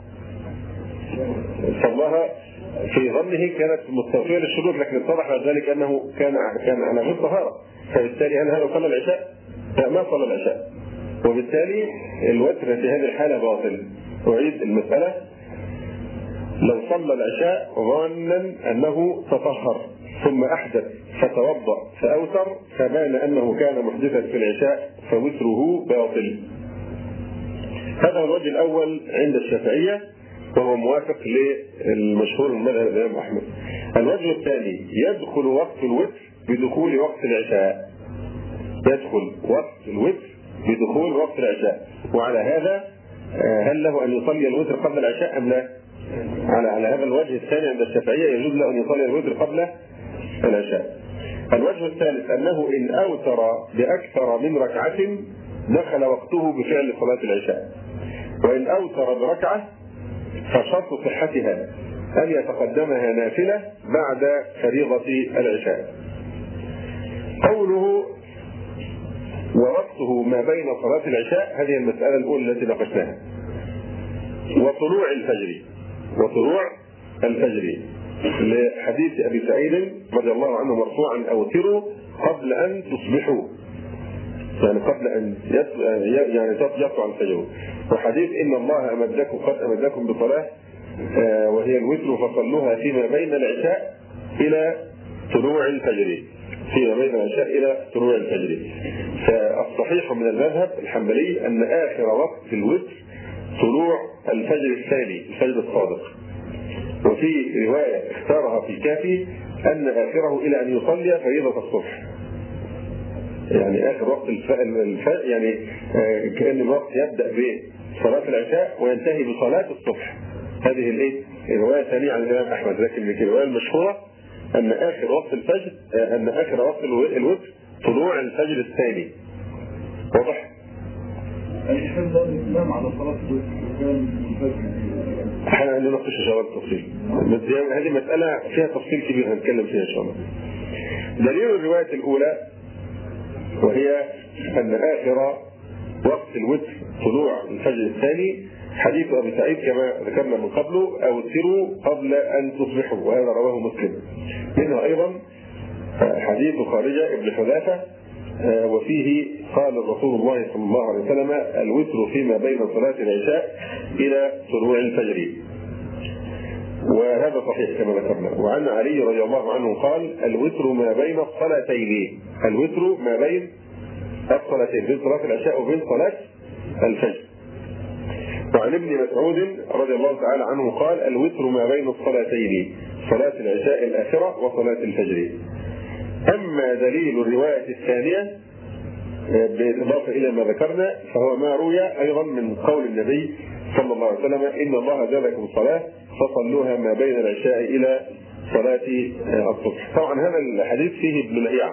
صلاها في ظنه كانت مستوفية للشروط، لكن اتضح بعد ذلك أنه كان على غير طهارة، فبالتالي هل هذا صلى العشاء؟ لا، ما صلى العشاء، وبالتالي الوتر في هذه الحالة باطل. أعيد المسألة: لو صلى العشاء ظانا أنه تطهر ثم أحدث فتوضأ فأوتر فبان أنه كان محدثا في العشاء فوتره باطل. هذا الوجه الأول عند الشافعية، وهو موافق للمشهور من مذهب الإمام أحمد. الوجه الثاني: يدخل وقت الوتر بدخول وقت العشاء. يدخل وقت الوتر بدخول وقت العشاء، وعلى هذا هل له أن يصلي الوتر قبل العشاء أم لا؟ على هذا الوجه الثاني عند الشافعية يجوز له أن يصلي الوتر قبل العشاء. الوجه الثالث أنه إن أوتر بأكثر من ركعة دخل وقته بفعل صلاة العشاء، وإن أوتر بركعة فشرط صحتها أن يتقدمها نافلة بعد فريضة العشاء. قوله ووقته ما بين صلاة العشاء، هذه المسألة الأولى التي ناقشناها. وطلوع الفجر لحديث أبي سعيد رضي الله عنه مرفوعا: أوتروا قبل أن تصبحوا، يعني قبل أن يطلع الفجر. وحديث إن الله قد أمدكم بصلاة وهي الوتر فصلوها فيما بين العشاء إلى طلوع الفجر. فالصحيح من المذهب الحنبلي أن آخر وقت الوتر طلوع الفجر الثاني، الفجر الصادق. وفي رواية اختارها في الكافي أن آخره إلى أن يصلي فريضة الصبح، يعني آخر وقت الفجر، يعني كأن الوقت يبدأ بصلاة العشاء وينتهي بصلاة الصبح. هذه الرواية الثانية عن الإمام أحمد، لكن الرواية المشهورة أن آخر وقت الفجر أن آخر وقت الوتر طلوع الفجر الثاني. واضح؟ الحمد لله على صلاة الوتر. احنا نناقش ان شاء الله التفصيل، هذه مسألة فيها تفصيل كبير هنتكلم فيها ان شاء الله. دليل الرواية الأولى وهي أن آخر وقت الوتر طلوع الفجر الثاني، حديث أبي سعيد كما ذكرنا من قبله: أوتروا قبل أن تصبحوا، وهذا رواه مسلم. منها أيضا حديث خارجة ابن حذافة وفيه قال رسول الله صلى الله عليه وسلم: الوتر فيما بين صلاة العشاء إلى طلوع الفجر، وهذا صحيح كما ذكرنا. وعن علي رضي الله عنه قال: الوتر ما بين الصلاتين. الوتر ما بين الصلاتين، بين صلاة العشاء وبين صلاة الفجر. وعن ابن مسعود رضي الله تعالى عنه قال: الوتر ما بين الصلاتين، صلاة العشاء الآخرة وصلاة الفجر. أما دليل الرواية الثانية بالإضافة إلى ما ذكرنا فهو ما روي أيضا من قول النبي صلى الله عليه وسلم: إن الله زادكم صلاة فصلوها ما بين العشاء إلى صلاة الصبح. طبعا هذا الحديث فيه ابن لهيعة،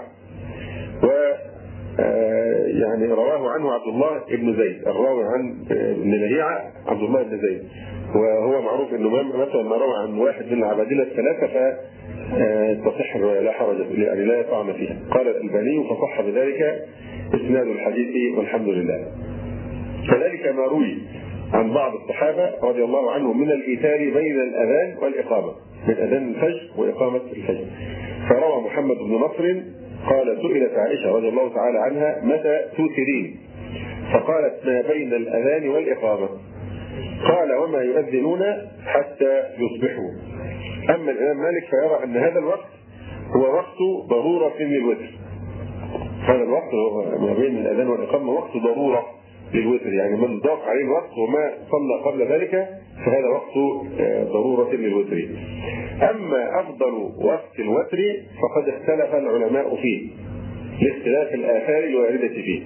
يعني رواه عنه عبد الله بن زيد. الراوي عن ابن لهيعة عبد الله بن زيد، وهو معروف انه مثلا ما روى عن واحد من العبادلة الثلاثة فتصح لا حرج، يعني لا يطعن فيها. قال الألباني: فصح بذلك إسناد الحديث والحمد لله. كذلك ما روي عن بعض الصحابة رضي الله عنهم من الإيثار بين الأذان والإقامة، من أذان الفجر وإقامة الفجر. فروى محمد بن نصر قال: سئلت عائشة رضي الله تعالى عنها: متى توترين؟ فقالت: ما بين الأذان والإقامة. قال: وما يؤذنون حتى يصبحوا. أما الإمام مالك فيرى أن هذا الوقت هو وقت ضرورة للوتر. هذا الوقت ما بين الأذان والإقامة وقت ضرورة، للوتر، يعني من ضاق عليه الوقت وما صلى قبل ذلك فهذا وقت ضرورة للوتر. أما أفضل وقت الوتر فقد اختلف العلماء فيه لاختلاف الآثار الواردة فيه.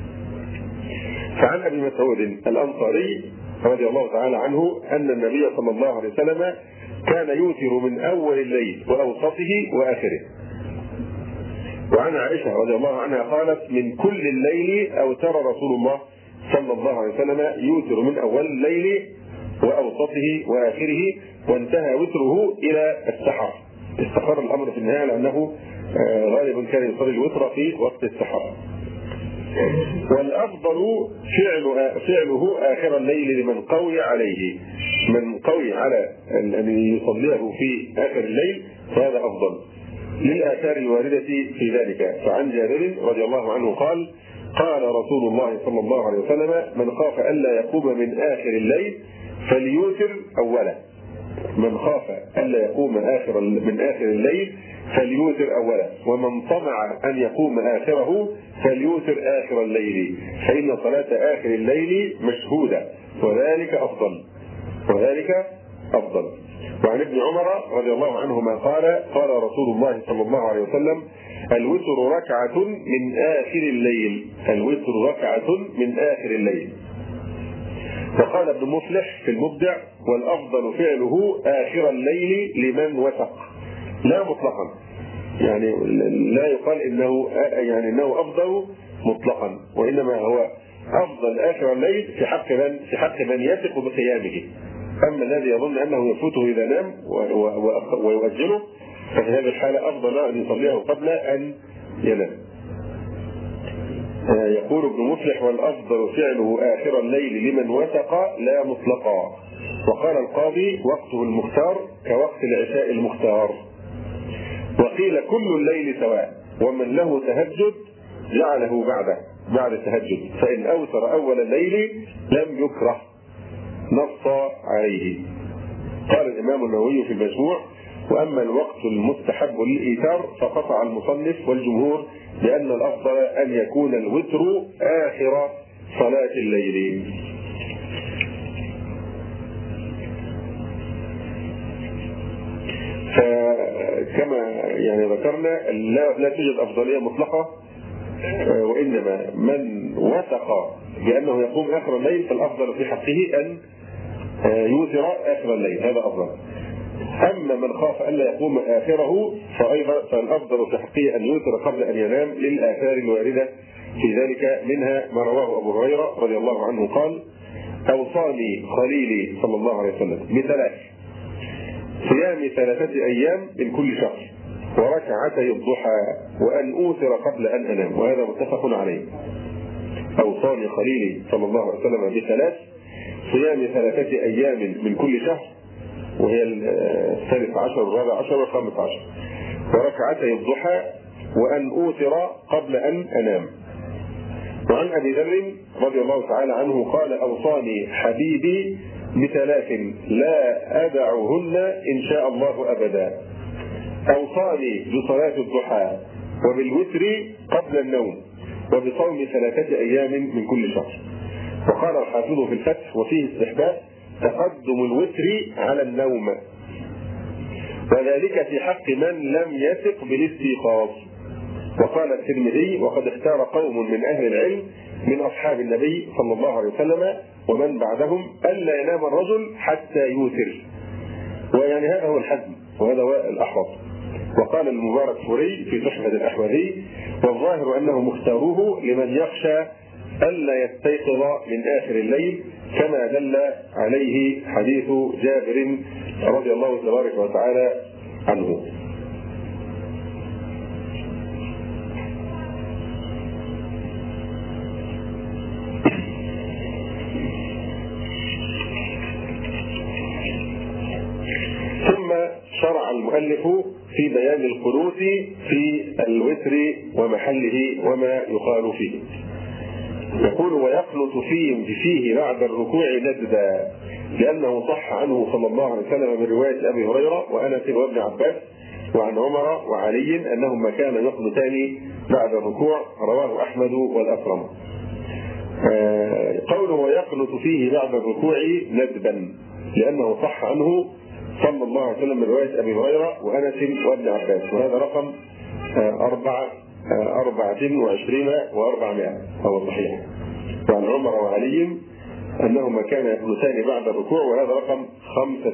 فعن أبي مسعود الأنصاري رضي الله تعالى عنه أن النبي صلى الله عليه وسلم كان يوتر من أول الليل وأوسطه وآخره. وعن عائشة رضي الله عنها قالت من كل الليل أوتر رسول الله صلى الله عليه وسلم يوتر من أول الليل وأوسطه وآخره وانتهى وتره إلى السحر. استقر الأمر في النهاية لأنه غالبا كان يصلي الوتر في وقت السحر. والأفضل فعله آخر الليل لمن قوي عليه، من قوي على أن يصليه في آخر الليل فهذا أفضل للآثار الواردة في ذلك. فعن جابر رضي الله عنه قال قال رسول الله صلى الله عليه وسلم من خاف ألا يقوم من آخر الليل فليوتر أوله. من خاف ألا يقوم من آخر الليل فليوتر أوله، ومن طمع أن يقوم آخره فليوتر آخر الليل، فإن صلاة آخر الليل مشهودة وذلك أفضل. وعن ابن عمر رضي الله عنهما قال قال رسول الله صلى الله عليه وسلم الوتر ركعة من آخر الليل، الوتر ركعة من آخر الليل. وقال ابن مفلح في المبدع والأفضل فعله آخر الليل لمن وثق، لا مطلقا، يعني لا يقال إنه أفضل مطلقا، وإنما هو أفضل آخر الليل في حق من يثق بقيامه. أما الذي يظن أنه يفوته إذا نام ويؤجله ففي هذه الحالة أفضل أن يصليه قبل أن ينام. يقول ابن مفلح والأفضل فعله آخر الليل لمن وثق لا مطلقا. وقال القاضي وقته المختار كوقت العشاء المختار. وقيل كل الليل سواء، ومن له تهجد جعله بعد التهجد، فإن أوتر أول الليل لم يكره نص عليه. قال الإمام النووي في المجموع وأما الوقت المستحب للإيتار فقطع المصنف والجمهور لأن الأفضل أن يكون الوتر آخر صلاة الليل. فكما ذكرنا لا توجد أفضلية مطلقة، وإنما من وثق بأنه يقوم آخر الليل فالأفضل في حقه أن يوتر آخر الليل، هذا أفضل. أما من خاف ألا يقوم آخره فالأفضل في حقه أن يوتر قبل أن ينام للآثار الواردة في ذلك، منها ما رواه أبو هريرة رضي الله عنه قال أوصاني خليلي صلى الله عليه وسلم بثلاث: صيام 3 أيام من كل شهر، وركعتي الضحى، وأن أوتر قبل أن أنام، وهذا متفق عليه. أوصاني خليلي صلى الله عليه وسلم بثلاث: صيام 3 أيام من كل شهر، وهي 13 و14 و15، وركعتي الضحى، وأن أوتر قبل أن أنام. وعن أبي ذر رضي الله تعالى عنه قال أوصاني حبيبي ب3 لا أدعهن إن شاء الله أبدا: أوصاني بصلاة الضحى، وبالوتر قبل النوم، وبصوم 3 أيام من كل شهر. وقال الحافظ في الفتح وفيه استحباب تقدم الوتر على النوم، وذلك في حق من لم يثق بالاستيقاظ. وقال الترمذي وقد اختار قوم من أهل العلم من أصحاب النبي صلى الله عليه وسلم ومن بعدهم ألا ينام الرجل حتى يوتر، ويعني هذا هو الحزم وهذا هو الأحوط. وقال المبارك فوري في تحفة الأحوذي والظاهر أنه مختاروه لمن يخشى ألا يستيقظ من آخر الليل، كما دل عليه حديث جابر رضي الله تبارك وتعالى عنه. ثم شرع المؤلف في بيان القنوت في الوتر ومحله وما يقال فيه. يقول ويقنط فيه بعد الركوع نجدا، لأنه صح عنه صلى الله عليه وسلم من رواية أبي هريرة وأنس وابن عباس وعن عمر وعلي أنهما كانا يقنتان بعد الركوع، رواه أحمد والأكرم. قوله ويقنط فيه بعد الركوع ندبا، لأنه صح عنه صلى الله عليه وسلم من رواية أبي هريرة وأنس وابن عباس، وهذا رقم 24,400 هو صحيح. وعن عمر وعلي أنهما كانا يقنتان بعد الركوع، وهذا رقم 5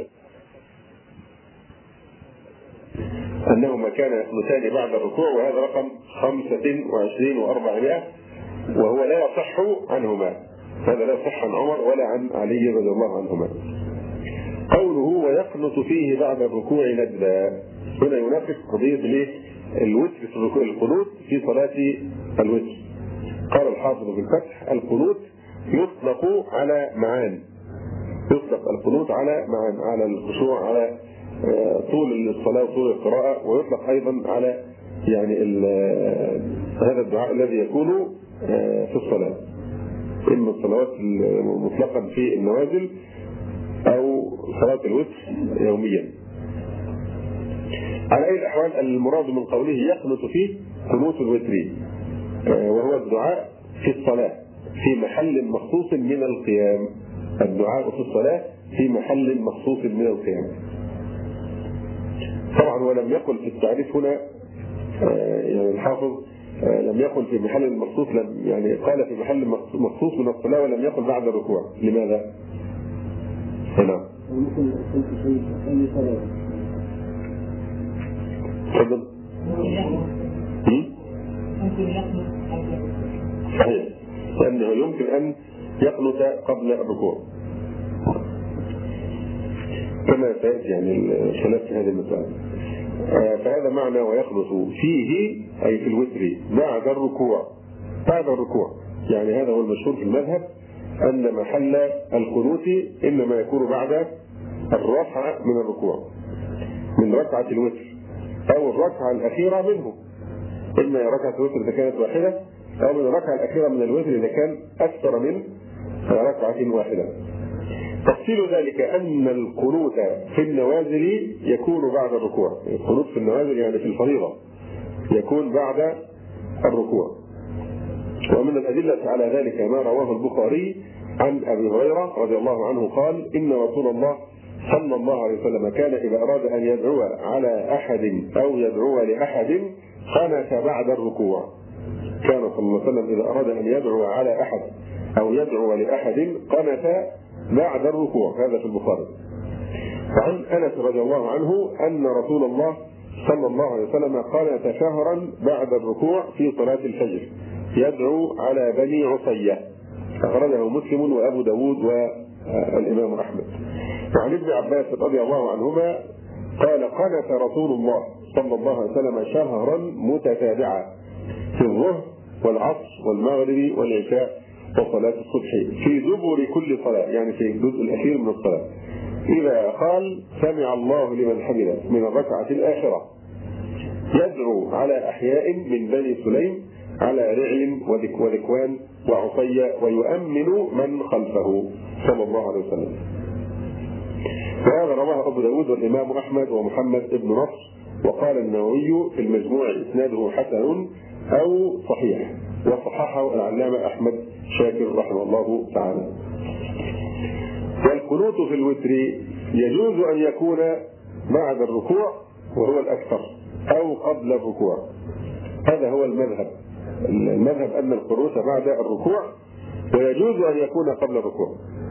أنهما كانا يقنتان بعد الركوع، وهذا رقم 25,400 وهو لا يصح عنهما، هذا لا يصح عن عمر ولا عن علي رضي الله عنهما. قوله ويقنط فيه بعد الركوع ندبا، هنا يناقش قضية الوتر في الركوع، القنوت في صلاة الوتر. قال الحافظ بالفتح القنوت يطلق على معان، يطلق القنوت على معان، على الخشوع، على طول الصلاة وطول القراءة، ويطلق أيضا على يعني هذا الدعاء الذي يكون في الصلاة، إما الصلوات مطلقا في النوازل أو صلاة الوتر يوميا. على أي الأحوال المراد من قوله يقنط فيه قنوت الوتر، وهو الدعاء في الصلاة في محل مخصوص من القيام، الدعاء في الصلاة في محل مخصوص من القيام. طبعا ولم يقل في التعريف هنا يعني الحافظ لم يقل في محل مخصوص، يعني قال في محل مخصوص من الصلاة ولم يقل بعد الركوع. لماذا؟ هنا تفضل. صحيح، لأنه يمكن أن يقنط قبل الركوع كما سيأتي يعني الخلاف في هذه المسألة. فهذا معنى ويقنط فيه أي في الوتر بعد الركوع، بعد الركوع، يعني هذا هو المشهور في المذهب أن محل القنوت إنما يكون بعد الرفعة من الركوع، من ركعة الوتر أو الركعة الأخيرة منه، إما ركعة الوتر إذا كانت واحدة أو من الركعة الأخيرة من الوتر إذا كان أكثر من ركعة واحدة. تفصيل ذلك أن القنوت في النوازل يكون بعد الركوع، القنوت في النوازل يعني في الفريضة يكون بعد الركوع. ومن الأدلة على ذلك ما رواه البخاري عن أبي هريرة رضي الله عنه قال إن رسول الله صلى الله عليه وسلم كان إذا أراد أن يدعو على أحد أو يدعو لأحد قنت بعد الركوع. كان صلى الله عليه وسلم إذا أراد أن يدعو على أحد أو يدعو لأحد قنت بعد الركوع، هذا في البخاري. وعن أنس رضي الله عنه أن رسول الله صلى الله عليه وسلم قنت شهرا بعد الركوع في صلاة الفجر يدعو على بني عصية، أخرجه مسلم وأبو داود والإمام أحمد. وعن ابن عباس رضي الله عنهما قال قنت رسول الله صلى الله عليه وسلم شهرا متتابعا في الظهر والعصر والمغرب والعشاء وصلاة الصبح في دبر كل صلاة، يعني في الجزء الأخير من الصلاة، إذا قال سمع الله لمن حمده من الركعة الآخرة يدعو على أحياء من بني سليم على رعل وذكوان وعصية ويؤمن من خلفه صلى الله عليه وسلم. وهذا رواه أبو داود والإمام أحمد ومحمد بن نصر، وقال النووي في المجموع إسناده حسن أو صحيح، وصححه العلامة أحمد شاكر رحمه الله تعالى. والقنوت في الوتر يجوز أن يكون بعد الركوع وهو الأكثر أو قبل الركوع، هذا هو المذهب. المذهب أن القنوت بعد الركوع، ويجوز أن يكون قبل الركوع،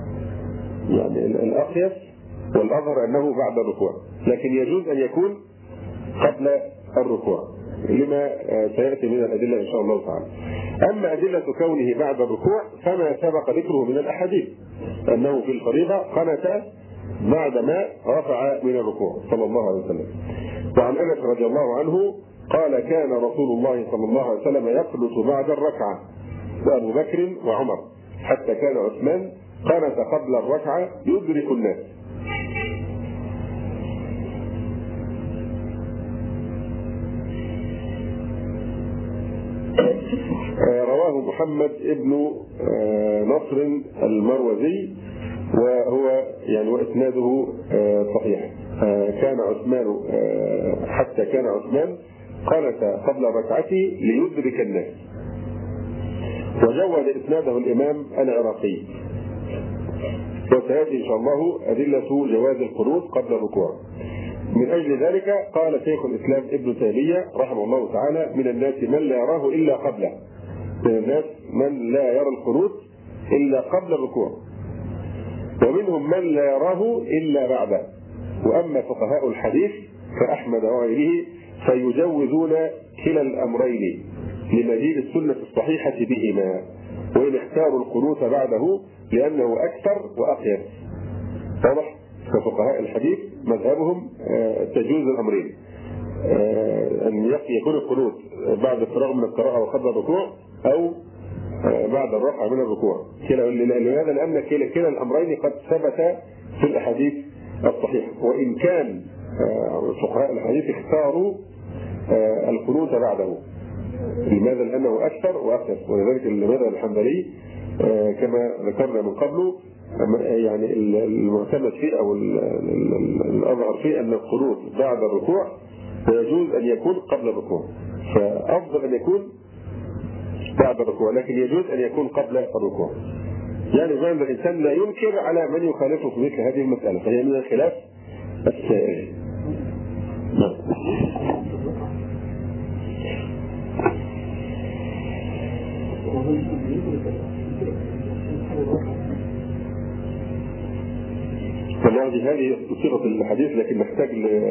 يعني الأخير والأظهر أنه بعد الركوع، لكن يجوز أن يكون قبل الركوع لما سيأتي من الأدلة إن شاء الله تعالى. أما أدلة كونه بعد الركوع فما سبق ذكره من الأحاديث أنه في الفريضة قنت بعدما رفع من الركوع صلى الله عليه وسلم. وعن أنس رضي الله عنه قال كان رسول الله صلى الله عليه وسلم يقنت بعد الركعة، وأبو بكر وعمر، حتى كان عثمان قنت قبل الركعة يدرك الناس. رواه محمد ابن نصر المروزي، وهو يعني وإسناده صحيح. كان عثمان حتى كان عثمان قنت قبل ركعته ليدرك الناس. وجود إسناده الإمام العراقي. وسيأتي إن شاء الله أدلة جواز القنوت قبل الركوع. من أجل ذلك قال شيخ الإسلام ابن تيمية رحمه الله تعالى: من الناس من لا يراه إلا قبله. من الناس من لا يرى القنوت إلا قبل الركوع، ومنهم من لا يراه إلا بعده. وأما فقهاء الحديث كأحمد وغيره فيجوزون كلا الأمرين لمجيء السنة الصحيحة بهما، وإن اختاروا القنوت بعده لأنه أكثر وأقيس. واضح؟ ففقهاء الحديث مذهبهم تجوز الأمرين، أن يكون القنوت بعد الفراغ من القراءة وقبل الركوع، أو بعد الرفع من الركوع. لماذا؟ لأن كلا الأمرين قد ثبت في الأحاديث الصحيحة، وإن كان فقهاء الحديث اختاروا القنوت بعده. لماذا؟ لأنه أكثر وأقيس. ولذلك المذهب الحنبلي كما ذكرنا من قبل يعني المعتمد فيه أو الأظهر فيه أن القنوت بعد الركوع ويجوز أن يكون قبل الركوع، فأفضل أن يكون بعد الركوع، لكن يجوز أن يكون قبل الركوع. يعني بمعنى الإنسان لا ينكر على من يخالفه في مثل هذه المسألة، فهي من الخلاف السائغ. والله هذه صيغة الحديث، لكن نحتاج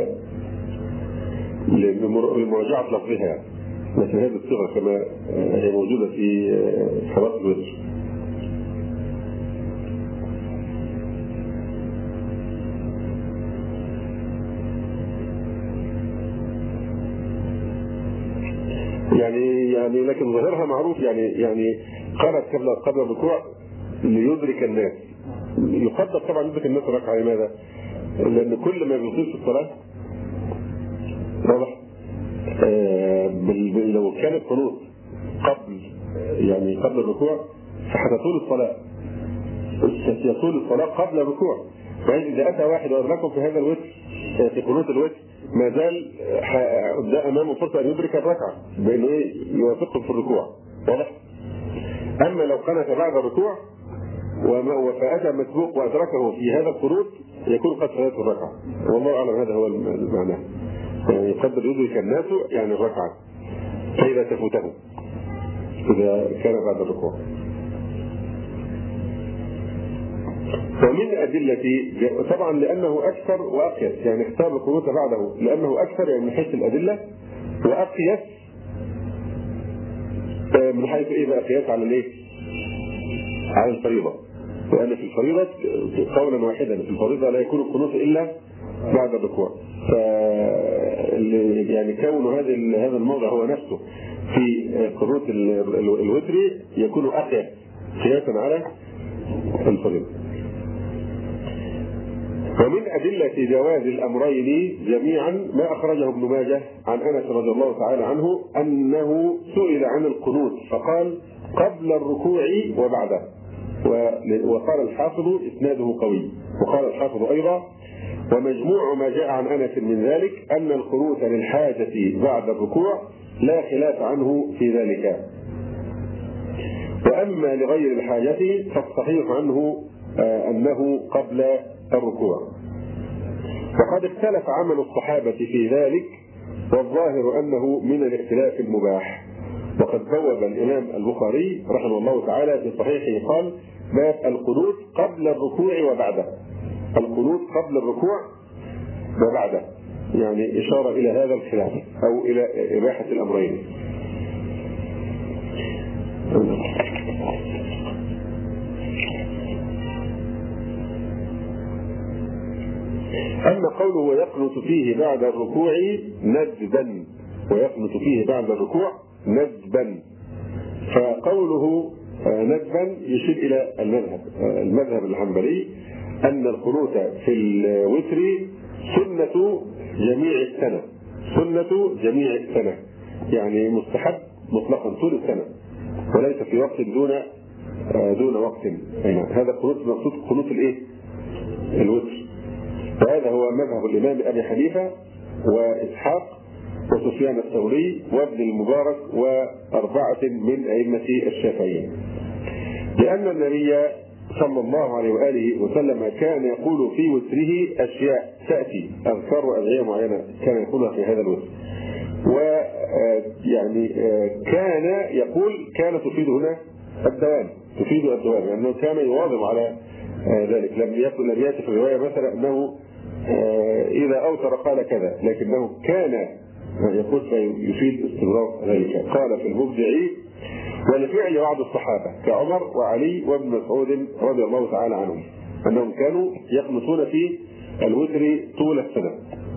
لمراجعة لفظها يعني. لكن هذه الصيغة كما هي موجودة في صلاة الوتر. يعني لكن ظاهرها معروف، يعني قالت قبل الركوع ليدرك الناس. يقدر طبعا يدرك الناس ركعة. لماذا؟ لأن كل ما بيصير في الصلاة واضح. لو كانت قنوت قبل الركوع فحتطول الصلاة، يطول الصلاة قبل الركوع. فإذا إذا أتى واحد وأدركم في هذا الوتر في قنوت الوتر ما زال أمامه فرصة أن يدرك الركعة بأنه يوافقه في الركوع. واضح؟ أما لو قنت بعد الركوع فأتى مسبوق وأدركه في هذا القنوت يكون قد فاتته الركعة. والله أعلم هذا هو المعنى. يعني يقدر يدرك الناس يعني الركعة فإذا تفوته إذا كان بعد الركوع. ومن أدلة طبعا لأنه أكثر وأقيس، يعني اختار القنوت بعده لأنه أكثر يعني من حيث الأدلة، وأقيس من حيث إيه بقى؟ قياس على الإيه؟ على الفريضة. لأن في الفريضة قولا واحدا في الفريضة لا يكون القنوت إلا بعد الركوع. يعني كون هذا الموضع هو نفسه في قنوت الوتري يكون أقيس قياسا على الفريضة. ومن أدلة جواز الأمرين جميعا ما أخرجه ابن ماجه عن أنس رضي الله تعالى عنه أنه سئل عن القنوت فقال قبل الركوع وبعده. وقال الحافظ إسناده قوي. وقال الحافظ أيضا ومجموع ما جاء عن أنس من ذلك أن القنوت للحاجة بعد الركوع لا خلاف عنه في ذلك، وأما لغير الحاجة فالصحيح عنه أنه قبل الركوع. وقد اختلف عمل الصحابة في ذلك، والظاهر أنه من الاختلاف المباح. وقد بوب الإمام البخاري رحمه الله تعالى في صحيحه قال باب القنوت قبل الركوع وبعده. القنوت قبل الركوع وبعده، يعني إشارة إلى هذا الخلاف أو إلى إباحة الأمرين. أما قوله ويقنت فيه بعد الركوع ندبا، ويقنت فيه بعد الركوع ندبا، فقوله ندبا يشير إلى المذهب الحنبلي أن القنوت في الوتر سنة جميع السنة، سنة جميع السنة، يعني مستحب مطلقا طول السنة وليس في وقت دون وقت. هذا قنوت مقصود قنوت الايه؟ الوتر. وهذا هو مذهب الإمام أبي حنيفة وإسحاق وسفيان الثوري وابن المبارك وأربعة من أئمة الشافعية. لأن النبي صلى الله عليه وآله وسلم كان يقول في وتره أشياء تأتي أذكار وأدعية معينة كان يقولها في هذا الوتر. ويعني كان يقول كان تفيد هنا الدوام، تفيد الدوام، لأنه يعني كان يواظب على ذلك. لم يأتي في الرواية مثلا أنه إذا أوتر قال كذا، لكنه كان يقول فيفيد استمرار ذلك. قال في المبدع: ولفعل بعض الصحابة كعمر وعلي وابن مسعود رضي الله تعالى عنهم أنهم كانوا يقنطون في الوتر طول السنة.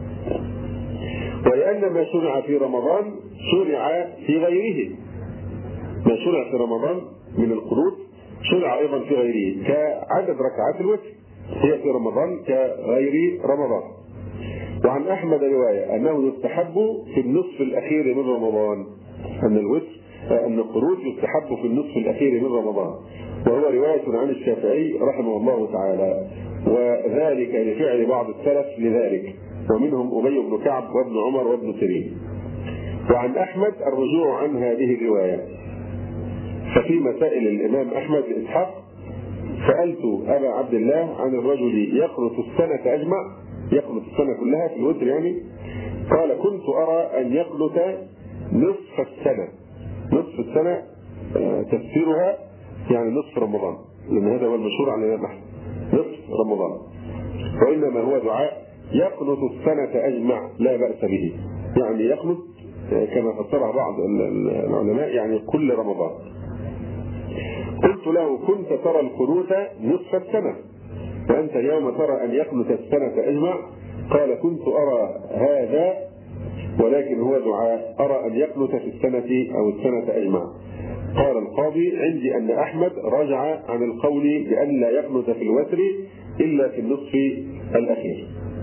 ولأن ما شرع في رمضان شرع في غيره، ما شرع في رمضان من القنوت شرع أيضا في غيره، كعدد ركعات الوتر هي في رمضان كغير رمضان. وعن أحمد رواية أنه يستحب في النصف الأخير من رمضان، أن القنوت يستحب في النصف الأخير من رمضان، وهو رواية عن الشافعي رحمه الله تعالى، وذلك لفعل بعض السلف لذلك، ومنهم أبي بن كعب وابن عمر وابن سيرين. وعن أحمد الرجوع عن هذه الرواية. ففي مسائل الإمام أحمد إسحاق سألت أبا عبد الله عن الرجل يقنط السنة أجمع، يقنط السنة كلها في الوتر يعني، قال: كنت أرى أن يقنط نصف السنة. نصف السنة تفسيرها يعني نصف رمضان، لأن هذا هو المشهور عن الإمام أحمد، نصف رمضان. وإنما هو دعاء يقنط السنة أجمع لا بأس به، يعني يقنط كما فسرها بعض العلماء يعني كل رمضان. قلت له: كنت ترى القنوت نصف السنة وأنت اليوم ترى أن يقنط السنة أجمع؟ قال: كنت أرى هذا ولكن هو دعاء، أرى أن يقنط في السنة أو السنة أجمع. قال القاضي: عندي أن أحمد رجع عن القول بأن لا يقنط في الوتر إلا في النصف الأخير،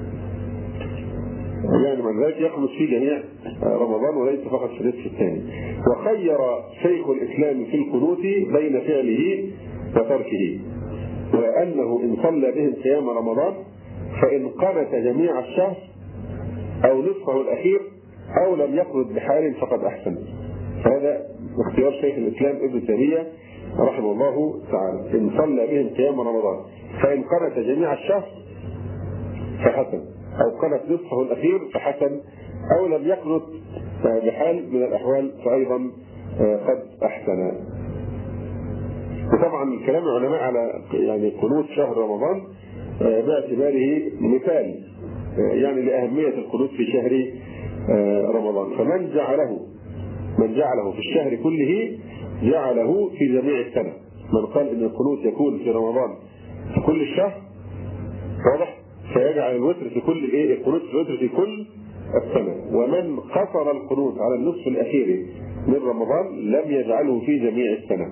يعني من ذلك يقنط في جميع رمضان وليس فقط في النصف الثاني. وخير شيخ الإسلام في القنوت بين فعله وتركه، وأنه إن صلى بهم قيام رمضان فإن قنت جميع الشهر أو نصفه الأخير أو لم يقنط بحال فقد أحسن. فهذا اختيار شيخ الإسلام ابن تيمية رحمه الله تعالى، إن صلى بهم قيام رمضان فإن قنت جميع الشهر فحسن، أو قنت نصفه الأخير فحسن، أو لم يقنط بحال من الأحوال فأيضا قد أحسن. وطبعا الكلام العلماء على يعني قنوت شهر رمضان باعتباره مثال يعني لأهمية القنوت في شهر رمضان. فمن جعله في الشهر كله جعله في جميع السنة. من قال إن القنوت يكون في رمضان في كل الشهر واضح، فيجعل الوتر في كل القنوت في الوتر في كل السنة. ومن قصر القنوت على النصف الأخير من رمضان لم يجعله في جميع السنة.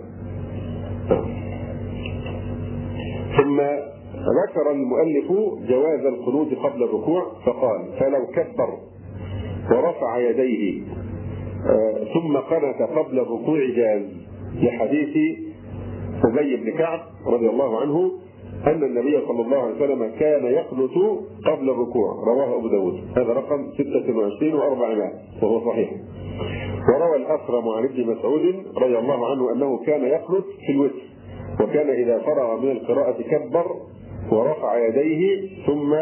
ثم ذكر المؤلف جواز القنوت قبل الركوع فقال: فلو كبر ورفع يديه ثم قنت قبل الركوع جاز، لحديث أبي بن كعب رضي الله عنه أن النبي صلى الله عليه وسلم كان يقنت قبل الركوع، رواه أبو داود، هذا رقم 26,400 وهو صحيح. وروى الأكرم عن ابن مسعود رضي الله عنه أنه كان يقنت في الوتر، وكان إذا فرغ من القراءة كبر ورفع يديه ثم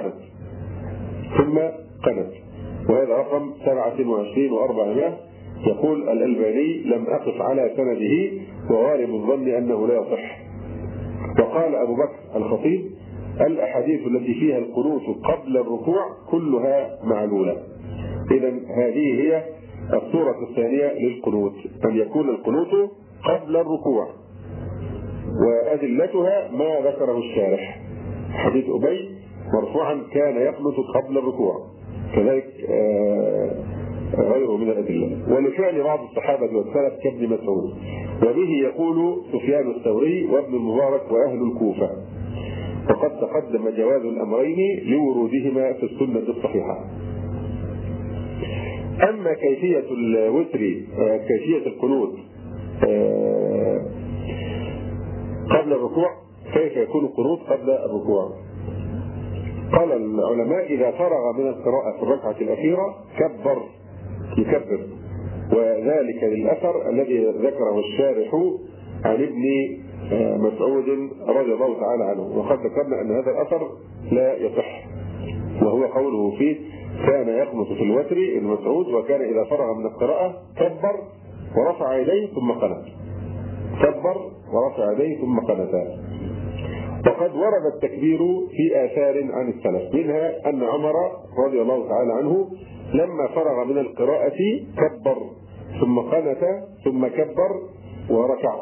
قنت، وهذا رقم 27,400. يقول الألباني: لم أقف على سنده وغالب الظن أنه لا يصح. وقال أبو بكر الخطيب: الأحاديث التي فيها القنوت قبل الركوع كلها معلولة. إذن هذه هي الصورة الثانية للقنوت، أن يكون القنوت قبل الركوع، وأدلتها ما ذكره الشارح. حديث أبي مرفوعا كان يقنت قبل الركوع، كذلك غيره من الأدلة. ولفعل بعض الصحابة والسلف كابن مسعود، وبه يقول سفيان الثوري وابن المبارك وأهل الكوفة، وقد تقدم جواز الأمرين لورودهما في السنة الصحيحة. أما كيفية الوتر، كيفية القنوت قبل الركوع، كيف يكون القنوت قبل الركوع؟ قال العلماء: إذا فرغ من القراءة في الركعة الأخيرة يكبر، وذلك للأثر الذي ذكره الشارح عن ابن مسعود رضي الله تعالى عنه، وقد ذكرنا أن هذا الأثر لا يصح، وهو قوله فيه كان يقنط في الوتر ابن مسعود وكان إذا فرغ من القراءة كبر ورفع يديه ثم قنت. كبر ورفع يديه ثم قنتا. وقد ورد التكبير في آثار عن السلف، منها أن عمر رضي الله تعالى عنه لما فرغ من القراءة كبر ثم قنت ثم كبر وركع.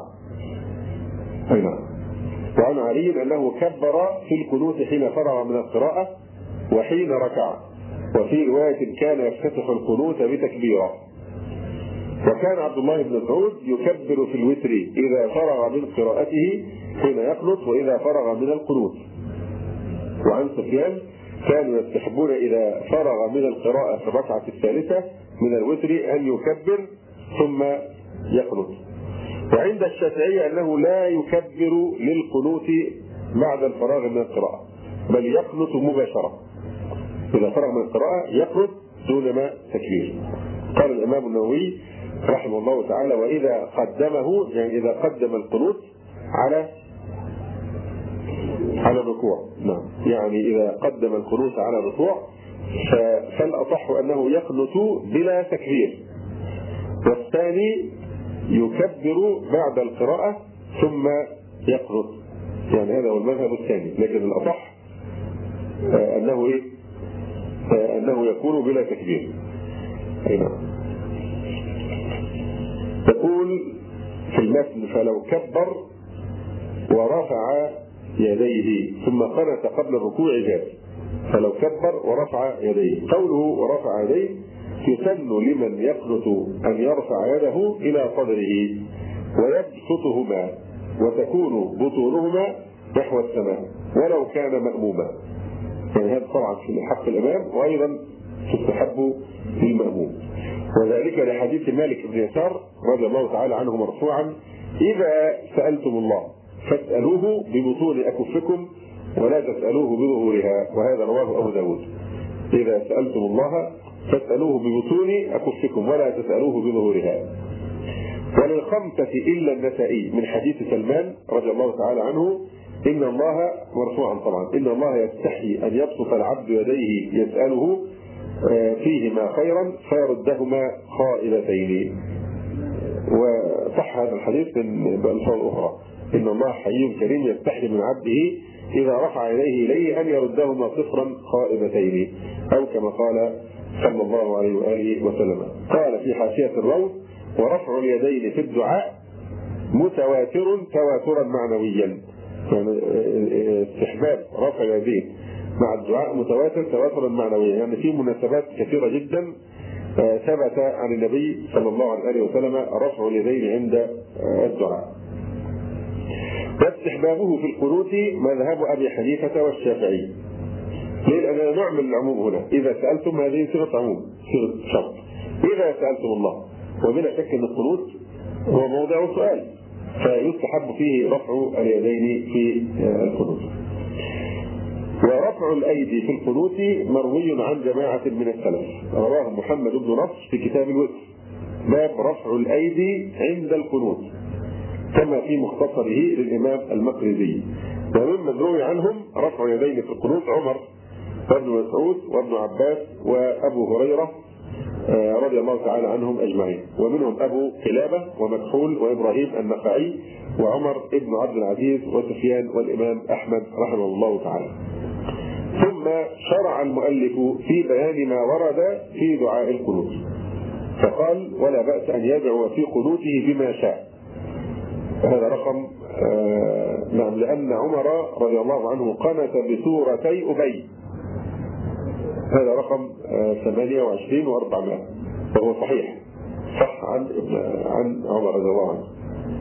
وعن علي أنه كبر في القنوت حين فرغ من القراءة وحين ركع، وفي رواية كان يفتتح القنوت بتكبيره. وكان عبد الله بن مسعود يكبر في الوتر إذا فرغ من قراءته حين يقنط وإذا فرغ من القنوت. وعن سفيان كانوا يستحبون إذا فرغ من القراءة في الركعة الثالثة من الوتر أن يكبر ثم يقنط. وعند الشافعية أنه لا يكبر للقنوت بعد الفراغ من القراءة، بل يقنط مباشرة. إذا فرغ من القراءة يقنط دون ما تكبير. قال الإمام النووي رحمه الله تعالى وإذا قدمه، يعني إذا قدم القنوت على الركوع، نعم، يعني إذا قدم القنوت على الركوع فالأصح أنه يقنط بلا تكبير، والثاني يكبر بعد القراءة ثم يقنط، يعني هذا هو المذهب الثاني. لكن الأصح أنه يكون بلا تكبير. تقول في المتن فلو كبر ورفع يديه ثم قنت قبل الركوع جاز. فلو كبر ورفع يديه، قوله ورفع يديه يسن لمن يقنط أن يرفع يده إلى صدره ويبسطهما وتكون بطونهما نحو السماء ولو كان مأموما. يعني هذا طبعا في حق الإمام، وأيضا تستحب للمأموم. وذلك لحديث مالك بن يسار رضي الله تعالى عنه مرفوعا إذا سألتم الله فاسألوه ببطون أكفكم ولا تسألوه بظهورها، وهذا رواه أبو داود. إذا سألتم الله فاسألوه ببطون أكفكم ولا تسألوه بظهورها. وللخمسة إلا النسائي من حديث سلمان رضي الله تعالى عنه إن الله مرفوعا طبعا إن الله يستحي أن يبسط العبد يديه يسأله فيهما خيرا فيردهما خائبتين. وصح هذا الحديث بألفاظ أخرى إن الله حي كريم يستحي من عبده إذا رفع يديه إليه أن يردهما صفرا خائبتين، أو كما قال صلى الله عليه وآله وسلم. قال في حاشية الروض ورفع اليدين في الدعاء متواتر تواترا معنويا، يعني استحباب رفع اليدين مع الدعاء متواتر تواترا معنويا، يعني في مناسبات كثيرة جدا ثبت عن النبي صلى الله عليه وسلم رفع اليدين عند الدعاء. واستحبابه في القنوت مذهب أبي حنيفة والشافعي. ليه؟ لأننا نعمل العموم هنا. إذا سألتم هذه صيغة عموم، صيغة شرط. إذا سألتم الله، وبلا شك أن القنوت هو موضع سؤال، فيستحب فيه رفع اليدين في القنوت. ورفع الأيدي في القنوت مروي عن جماعة من السلف، رواه محمد بن نصر في كتاب الوتر باب رفع الأيدي عند القنوت، كما في مختصره للإمام المقرزي. وممن روي عنهم رفع يدين في القنوت عمر وابن مسعود وابن عباس وأبو هريرة رضي الله تعالى عنهم أجمعين، ومنهم أبو قلابة ومكحول وإبراهيم النخعي وعمر ابن عبد العزيز وسفيان والإمام أحمد رحمه الله تعالى. ثم شرع المؤلف في بيان ما ورد في دعاء القنوت، فقال ولا بأس أن يدعو في قنوته بما شاء. هذا رقم نعم، لأن عمر رضي الله عنه قنت بسورتي أبي، هذا رقم 28 و400، وهو صحيح صح عن عمر رضي الله عنه.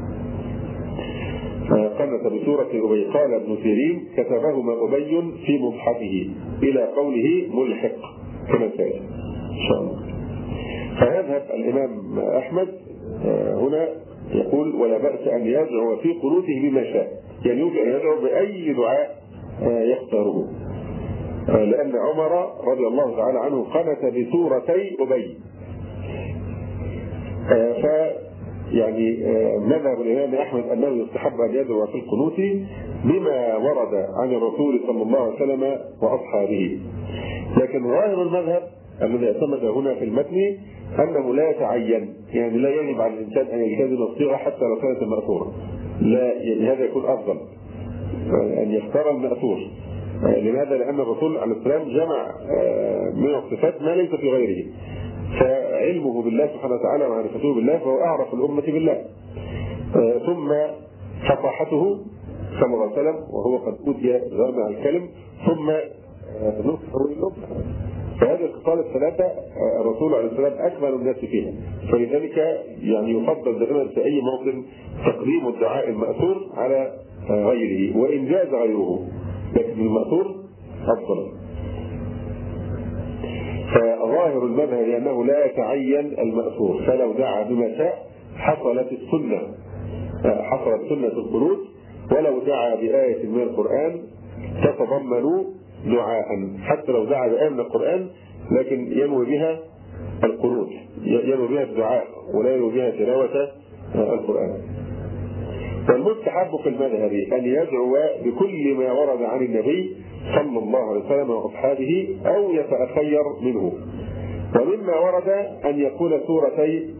قنت بسورة أبي. قال ابن سيرين كتبهما أبي في مصحفه إلى قوله ملحق كما سيأتي إن شاء الله. فيذهب الإمام أحمد هنا يقول ولا بأس أن يدعو في قنوته بما شاء، يعني يمكن أن يدعو بأي دعاء يختاره، لأن عمر رضي الله تعالى عنه قنت بسورتي أبي. يعني مذهب الإمام أحمد أنه يستحب أن يدعو في القنوت بما ورد عن الرسول صلى الله عليه وسلم وأصحابه. لكن ظاهر المذهب الذي اعتمد هنا في المتن أنه لا يتعين، يعني لا يجب على الإنسان أن يلتزم الصيغة حتى لو كانت المأثورة، لا، يعني هذا يكون أفضل أن يختار المأثور. لماذا؟ لأن الرسول عليه السلام جمع من الصفات ما ليس في غيره، فعلمه بالله سبحانه وتعالى ومعرفته بالله فهو أعرف الأمة بالله. ثم فصاحته صلى الله عليه وسلم وهو قد أوتي جامع الكلم، ثم نصحه للأمة. فهذه الخصال الثلاثة الرسول عليه السلام أكمل الناس فيها، فلذلك يعني يفضل دائما في أي موطن تقديم الدعاء المأثور على غيره، وإن جاز غيره لكن المأثور أفضل. فظاهر المذهب أنه لا يتعين المأثور، فلو دعا بما شاء حصلت السنة القنوت، ولو دعا بآية من القرآن تتضمن دعاء، حتى لو دعا بآية من القرآن لكن ينوي بها القنوت، ينوي بها الدعاء ولا ينوي بها تلاوة القرآن. والمستحب في المذهب أن يدعو بكل ما ورد عن النبي صلى الله عليه وسلم وأصحابه أو يتأخير منه. ومما ورد أن يكون سورتي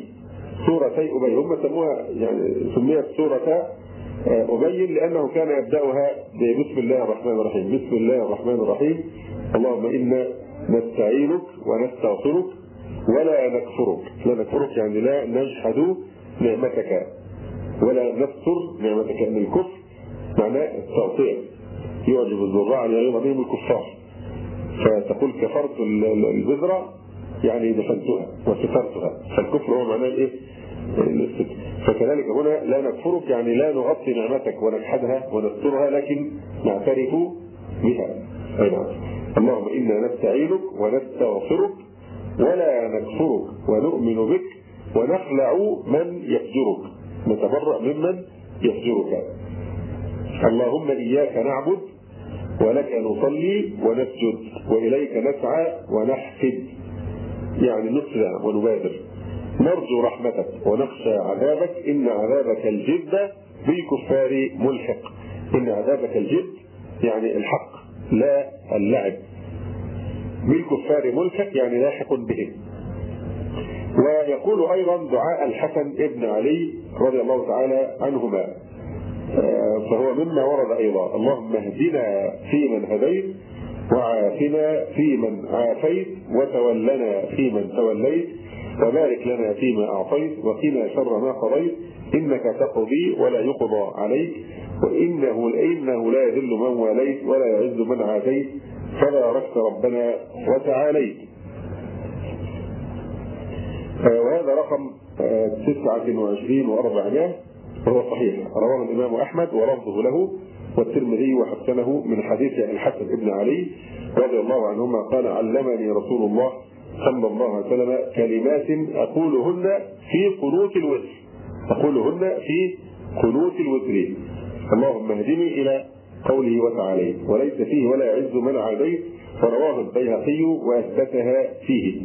أبي، هم سموها يعني سميت سورة أبي لأنه كان يبدأها بسم الله الرحمن الرحيم. بسم الله الرحمن الرحيم، اللهم إنا نستعينك ونستغفرك ولا نكفرك يعني لا نجحد نعمتك ولا نكفر نعمتك، أن الكفر معناه التعطيع، يعجب الزراع أن يغيظ بهم الكفار، فتقول كفرت البذرة يعني دفنتها وسترتها، فالكفر هو معناه ايه؟ فكذلك هنا لا نكفرك يعني لا نغطي نعمتك ونجحدها ونسترها، لكن نعترف بها. أي نعم. اللهم إنا نستعينك ونستغفرك ولا نكفرك ونؤمن بك ونخلع من يفجرك، نتبرأ ممن يفجرك. اللهم إياك نعبد ولك نصلي ونسجد وإليك نسعى ونحفد، يعني نسرع ونبادر، نرجو رحمتك ونخشى عذابك، إن عذابك الجد بالكفار ملحق. إن عذابك الجد يعني الحق لا اللعب، بالكفار ملحق يعني لاحق بهم. ويقول أيضا دعاء الحسن ابن علي رضي الله تعالى عنهما، فهو مما ورد أيضا: اللهم اهدنا فيمن هديت وعافنا فيمن عافيت وتولنا فيمن توليت وبارك لنا فيما أعطيت وقنا شر ما قضيت إنك تقضي ولا يقضى عليك وإنه لا يذل من واليت ولا يعز من عاديت فباركت ربنا وتعاليت. وهذا رقم 29,400 وهو صحيح، رواه الإمام أحمد ولفظه له والترمذي وحسنه من حديث الحسن بن علي رضي الله عنهما قال: علمني رسول الله صلى الله عليه وسلم كلمات أقولهن في قنوت الوتر اللهم اهدني إلى قوله وتعالى وليس فيه ولا يعز من عاديت، فرواه البيهقي وأثبتها فيه.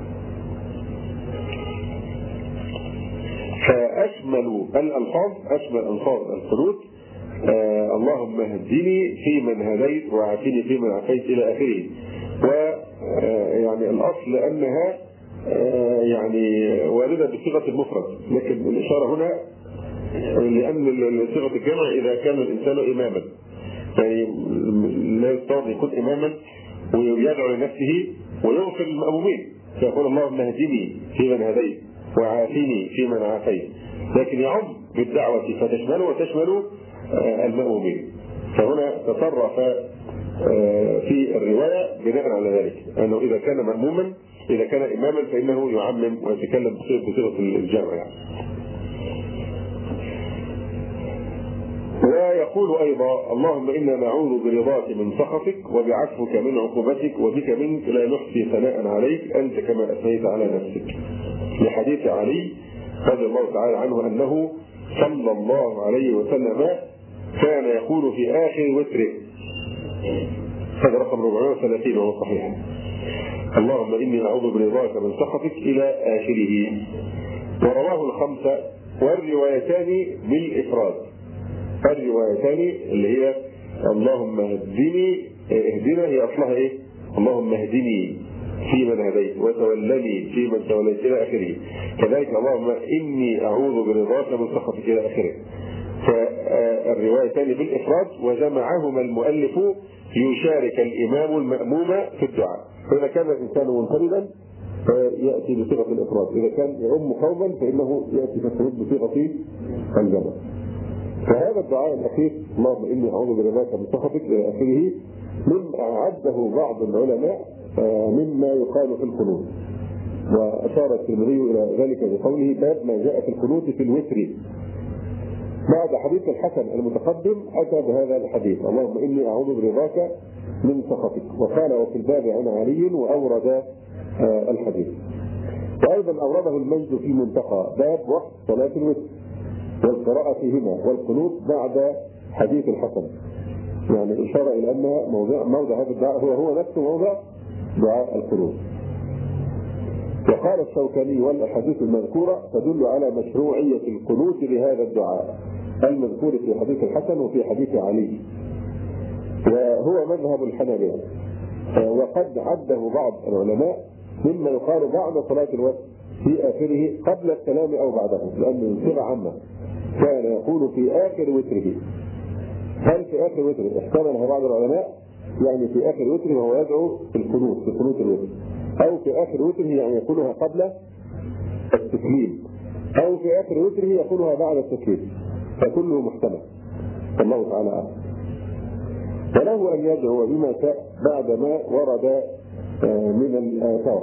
فأشمل ألفاظ القنوت اللهم اهدني فيمن هديت وعافني فيمن عافيت إلى آخره. ويعني الأصل أنها يعني واردة بصيغة المفرد، لكن الإشارة هنا لأن صيغة الجمع إذا كان الإنسان إماما، يعني لا يستطيع يكون إماما ويدعو لنفسه ويغفر المأمومين، فيقول اللهم اهدني فيمن هديت وعافني فيمن عافيت، لكن يعم بالدعوة فتشمله وتشمل المأمومين. فهنا تصرف في الرواية بناء على ذلك أنه إذا كان مأموما إذا كان إماما فإنه يعمم ويتكلم بصيغة الجمع يعني. ويقول أيضا: اللهم إنا نعوذ برضاك من سخطك وبعفوك من عقوبتك وبك منك لا نحصي ثناء عليك أنت كما أثنيت على نفسك، لحديث علي رضي الله تعالى عنه أنه صلى الله عليه وسلم كان يقول في آخر وتره، هذا رقم 430 وهو صحيح: اللهم إني أعوذ برضاك من سخطك إلى آخره. ورواه الخمسة والروايتان بالإفراد. الروايتان اللي هي اللهم اهدنا هي أصلها إيه؟ اللهم اهدني في من هديت وتولني في من توليت إلى آخره. كذلك اللهم إني أعوذ برضاك من سخطك إلى آخره. فالروايتان بالإفراد، وجمعهما المؤلف يشارك الإمام المأموم في الدعاء. فإذا كان الإنسان منفردا فيأتي بصيغة الإفراد، إذا كان يؤم قوما فإنه يأتي في الخروج بصيغة الجمع. فهذا الدعاء الأخير اللهم إني أعوذ برضاك من سخطك إلى آخره من أعده بعض العلماء مما يقال في القنوت، وأشار الترمذي إلى ذلك بقوله باب ما جاء في القنوت في الوتر. بعد حديث الحسن المتقدم أتى بهذا الحديث اللهم إني أعوذ برضاك من سخطك، وقال وفي الباب عن علي وأورد الحديث. وأيضا أورده المجد في المنتقى باب وقت صلاة الوتر والقراءة فيهما والقنوت بعد حديث الحسن، يعني إشارة إلى أن موضع هذا الدعاء هو نفسه موضع دعاء القنوت. وقال الشوكاني والأحاديث المذكورة تدل على مشروعية القنوت بهذا الدعاء المذكور في حديث الحسن وفي حديث علي، وهو مذهب الحنابلة، وقد عده بعض العلماء مما يقال بعد صلاة الوتر في آخره قبل السلام أو بعده، لأنه صيغة عامة كان يقول في آخر وتره. هل في آخر وتره احتملها بعض العلماء يعني في آخر وتره وهو يدعو في القنوت في قنوت الوتر، أو في آخر وتره يعني يقولها قبل التسليم، أو في آخر وتره يقولها بعد التسليم، فكله محتمل الله تعالى أعلم. وله أن يدعو بما شاء بعد ما ورد من الآثار،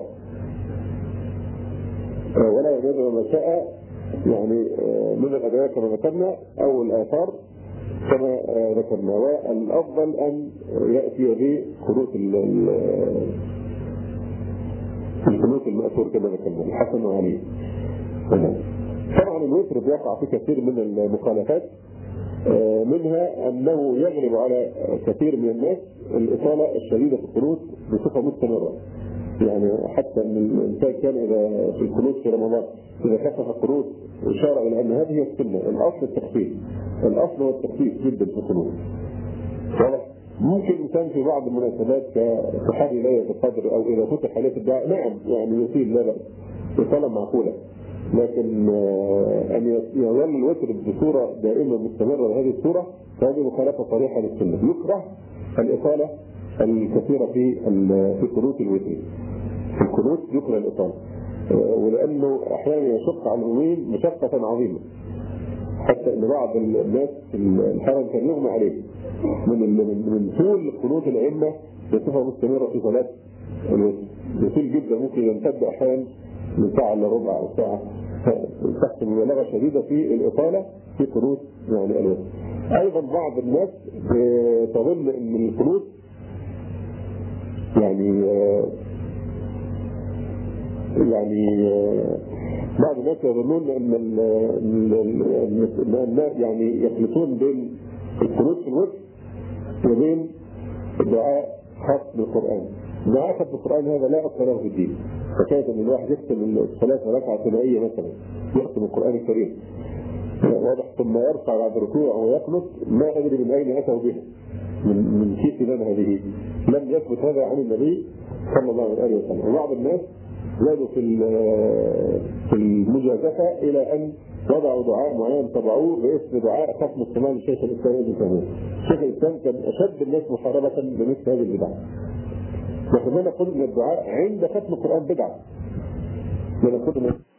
ولا يدعو ما شاء يعني من الأدعية كما ذكرنا أو الآثار كما ذكرنا. والأفضل أن يأتي بقنوت القنوت المأثور كما ذكرنا الحسن وعلي. طبعا الوتر بيقع في كثير من المخالفات، منها أنه يغلب على كثير من الناس الإطالة الشديدة في القنوت بصفة مستمرة، يعني حتى أن الإنسان كان إذا في القنوت في رمضان إذا خفف القنوت إشارة إلى أن هذه السنة الأصل التخفيف، الأصل هو التخفيف جدا في القنوت. ممكن الإنسان في بعض المناسبات كتحري ليلة القدر أو إذا فتح عليه الدعاء نعم يعني يطيل لا بأس إطالة معقولة، لكن أن يظل الوتر بصورة دائمة مستمرة بهذه الصورة فهذه مخالفة صريحة للسنة. يكره الإطالة الكثيرة في قنوت الوتر، في القنوت يكره الإطالة، ولأنه أحيانا يشق على المؤمنين مشقة عظيمة، حتى أن بعض الناس في الحرم كان يغمى عليه من طول قنوت الأئمة بصفة مستمرة في صلاة الوتر، يطول جدا ممكن يمتد أحيانا من ساعة إلى ربع أو ساعة، تحت مبالغة شديدة في الإطالة في قنوت يعني الوتر. أيضا بعض الناس تظن أن القنوت يعني بعض الناس يظنون أن الناس يعني يخلطون بين القنوت في الوتر وبين الدعاء ختم القرآن. دعاء ختم القرآن هذا لا أصل له في الدين، فكانت أن الواحد يختم الصلاة ركعة ثنائية مثلا يختم القرآن الكريم واضح ثم يرفع بعد الركوع ويقنط، ما أدري من أين أتوا به من كيف لنا هذه، لم يثبت هذا عن النبي صلى الله عليه وسلم. وبعض الناس زادوا في المجازفة إلى أن وضعوا دعاء معين طبعوه باسم دعاء ختم الصلاة للشيخ الإسلام ابن تيمية. الشيخ الإسلام كان أشد الناس محاربة بمثل هذه البدعة، لكن أنا قلت أن الدعاء عند ختم القرآن بدعة. أنا قلت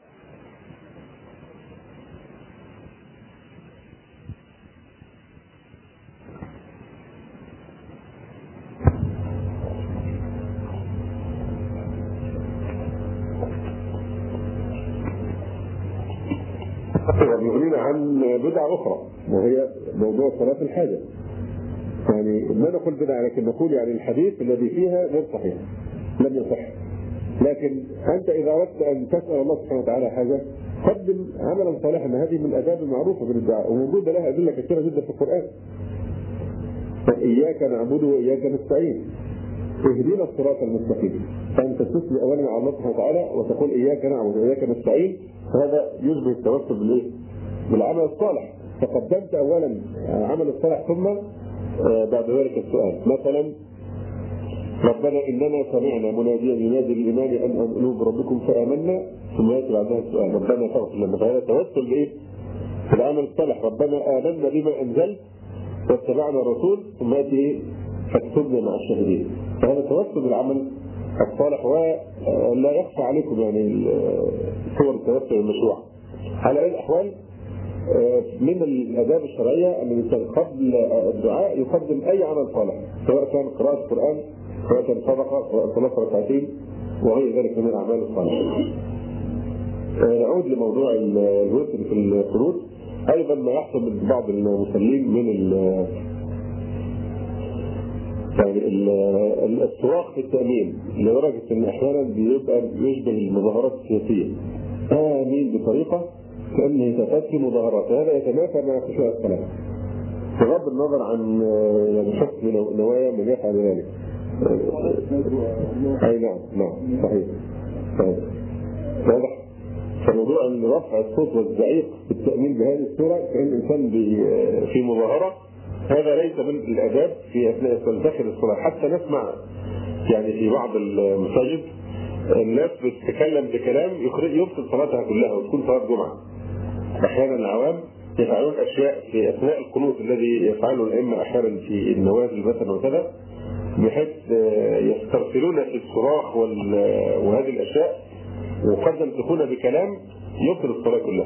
يغنينا عن بدعة أخرى وهي موضوع صلاة الحاجة. يعني ما نقول بدعة لكن نقول يعني الحديث الذي فيها غير صحيح لم يصح، لكن أنت إذا أردت أن تسأل الله سبحانه وتعالى حاجة قدم عملا صالحا، هذه من الآداب المعروفة من الدعاء وموجودة لها أدلة كثيرة جدا في القرآن. إياك نعبد وإياك نستعين اهدنا الصراط المستقيم فأنت تثني أولا على الله سبحانه وتعالى وتقول إياك نعبد وإياك نستعين، فهذا يشبه التوسل بالإيه؟ بالعمل الصالح. فقدمت أولا عمل الصالح ثم بعد ذلك السؤال. مثلا ربنا إننا سمعنا مناديا ينادي للإيمان أن آمنوا بربكم فآمنا، ثم يأتي بعدها السؤال ربنا فاغفر لنا. فهذا توسل بإيه؟ بالعمل الصالح. ربنا آمنا بما أنزلت واتبعنا الرسول، ثم يأتي إيه؟ فاكتبنا مع الشاهدين. فهذا توسل بالعمل الصالح. ولا يخفى عليكم يعني صور التوسل المشروعة. على أي الأحوال من الآداب الشرعية أن الإنسان قبل الدعاء يقدم أي عمل صالح، سواء كان قراءة القرآن، سواء كان صدقة، سواء صلاة ركعتين، وغير ذلك من الأعمال الصالحة. نعود لموضوع الوتر في القنوت. أيضا ما يحصل من بعض المصلين من يعني الصراخ في التأمين، لدرجة أن أحيانا بيبقى يشبه المظاهرات السياسية، آمين بطريقة كأنه تفاتي مظاهرات. هذا يتنافى مع خشوع الصلاة بغض النظر عن يعني حسن نوايا من يفعل ذلك. أي نعم صحيح. واضح. فموضوع رفع الصوت والزعيق في التأمين بهذه الصورة كأن الإنسان في مظاهرة، هذا ليس من الآداب في أثناء داخل الصلاة. حتى نسمع يعني في بعض المساجد الناس بتتكلم بكلام يفسد صلاتها كلها وتكون صلاة جمعة. أحيانا العوام يفعلون أشياء في أثناء القنوت الذي يفعله الأئمة أحيانا في النوازل مثلا وكذا، بحيث يسترسلون في الصراخ وهذه الأشياء، وقد تكون بكلام يبطل الصلاة كلها.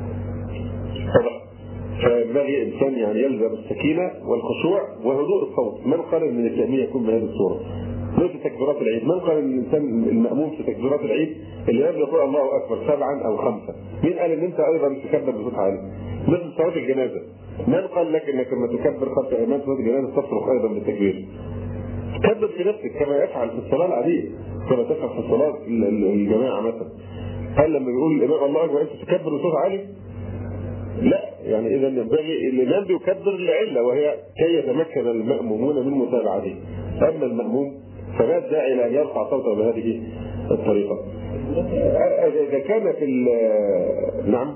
فينبغي الإنسان يعني يلزم السكينة والخشوع وهدوء الصوت. من قال أن التأمين يكون بهذه الصورة؟ مثل تكبيرات العيد، من قال أن الإنسان المأموم في تكبيرات العيد اللي يبدأ يقول الله أكبر 7 أو 5؟ مين قال أن أنت أيضا تكبر بصوت عالي؟ مثل صلاة الجنازة، من قال لك أنك لما تكبر خلف إمام صلاة الجنازة تصرخ أيضا بالتكبير؟ كبر في نفسك كما يفعل في الصلاة العادية، كما تفعل في الصلاة الجماعة مثلا. هل لما يقول الإمام الله أكبر أنت تكبر بصوت عالي؟ لا، يعني إذا ينبغي الإمام بيكبر لعلة، وهي كي يتمكن المأمومون من متابعته. أما المأموم فما الداعي لأن يرفع صوته بهذه الطريقة. إذا كان في نعم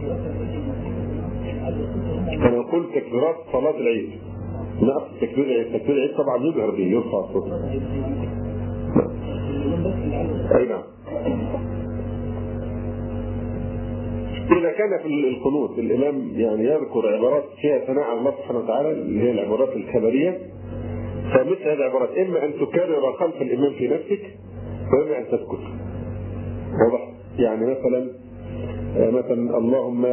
أنا أقول تكبيرات صلاة العيد، نعم تكبير العيد طبعا يظهر به يرفع الصوت. أي نعم. إذا كان في القنوت الإمام يعني يذكر عبارات فيها ثناء على الله سبحانه وتعالى اللي هي العبارات الخبرية، فمثل هذه العبارات إما أن تكرر خلف الإمام في نفسك وإما أن تسكت. واضح؟ يعني مثلا اللهم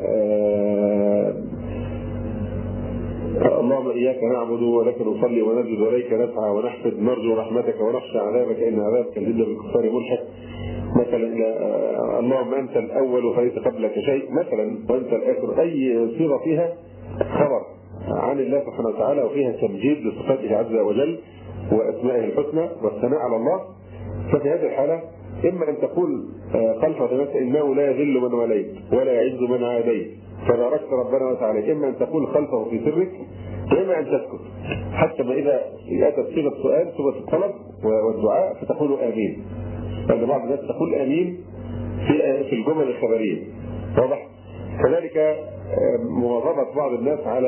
إياك نعبد ولك نصلي ونسجد وإليك نسعى ونحفد نرجو رحمتك ونخشى عذابك إن عذابك الجد بالكفار ملحق. مثلا اللهم أنت الأول فليس قبلك شيء مثلا، وأنت الآخر. أي صيغة فيها خبر عن الله سبحانه وتعالى وفيها تمجيد لصفاته عز وجل وأسمائه الحسنى والثناء على الله، ففي هذه الحالة إما أن تقول خلف ذلك إنه لا يذل من وليت ولا يعز من عاديت فباركت ربنا وتعالى. إما أن تقول خلفه في سرك وإما أن تسكت، حتى ما إذا أتت صيغة سؤال صيغة الطلب والدعاء فتقول آمين. لأن بعض الناس تقول آمين في الجمل الخبرية. واضح؟ كذلك مواظبة بعض الناس على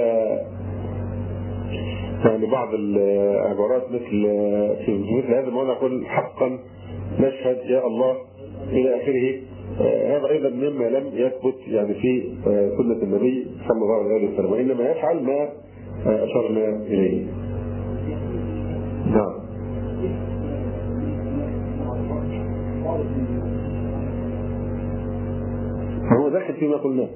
يعني بعض العبارات في مثل هذا الموضوع نقول حقا نشهد يا الله إلى آخره. هذا أيضا مما لم يثبت يعني في سنة النبي صلى الله عليه وسلم، وإنما يفعل ما أشرنا إليه. نعم. هو داخل فيما قلناه.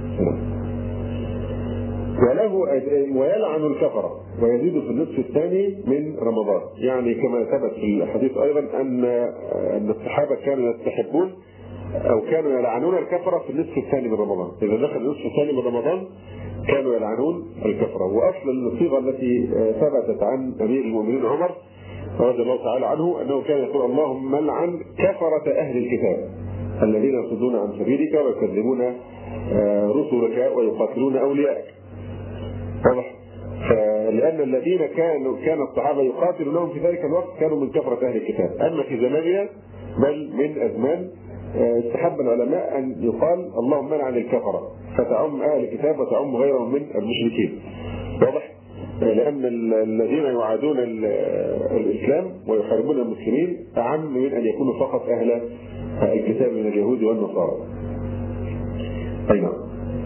ويلعن الكفرة ويزيد في النصف الثاني من رمضان، يعني كما ثبت في الحديث أيضا أن الصحابة كانوا يستحبون أو كانوا يلعنون الكفرة في النصف الثاني من رمضان. إذا دخل النصف الثاني من رمضان كانوا يلعنون الكفرة. وأصل الصيغة التي ثبتت عن أمير المؤمنين عمر رضي الله تعالى عنه أنه كان يقول اللهم لعن كفرة أهل الكتاب الذين يصدون عن سبيلك ويكذبون رسلك ويقاتلون أولياءك. واضح؟ لأن الذين كان الصحابة يقاتلونهم في ذلك الوقت كانوا من كفرة أهل الكتاب. أما في زماننا بل من أزمان استحب العلماء أن يقال اللهم منع الكفرة، فتعم أهل الكتاب وتعم غيرهم من المشركين. واضح؟ لأن الذين يعادون الإسلام ويحاربون المسلمين أعم من أن يكونوا فقط أهل الكتاب من اليهود والنصارى. أي نعم.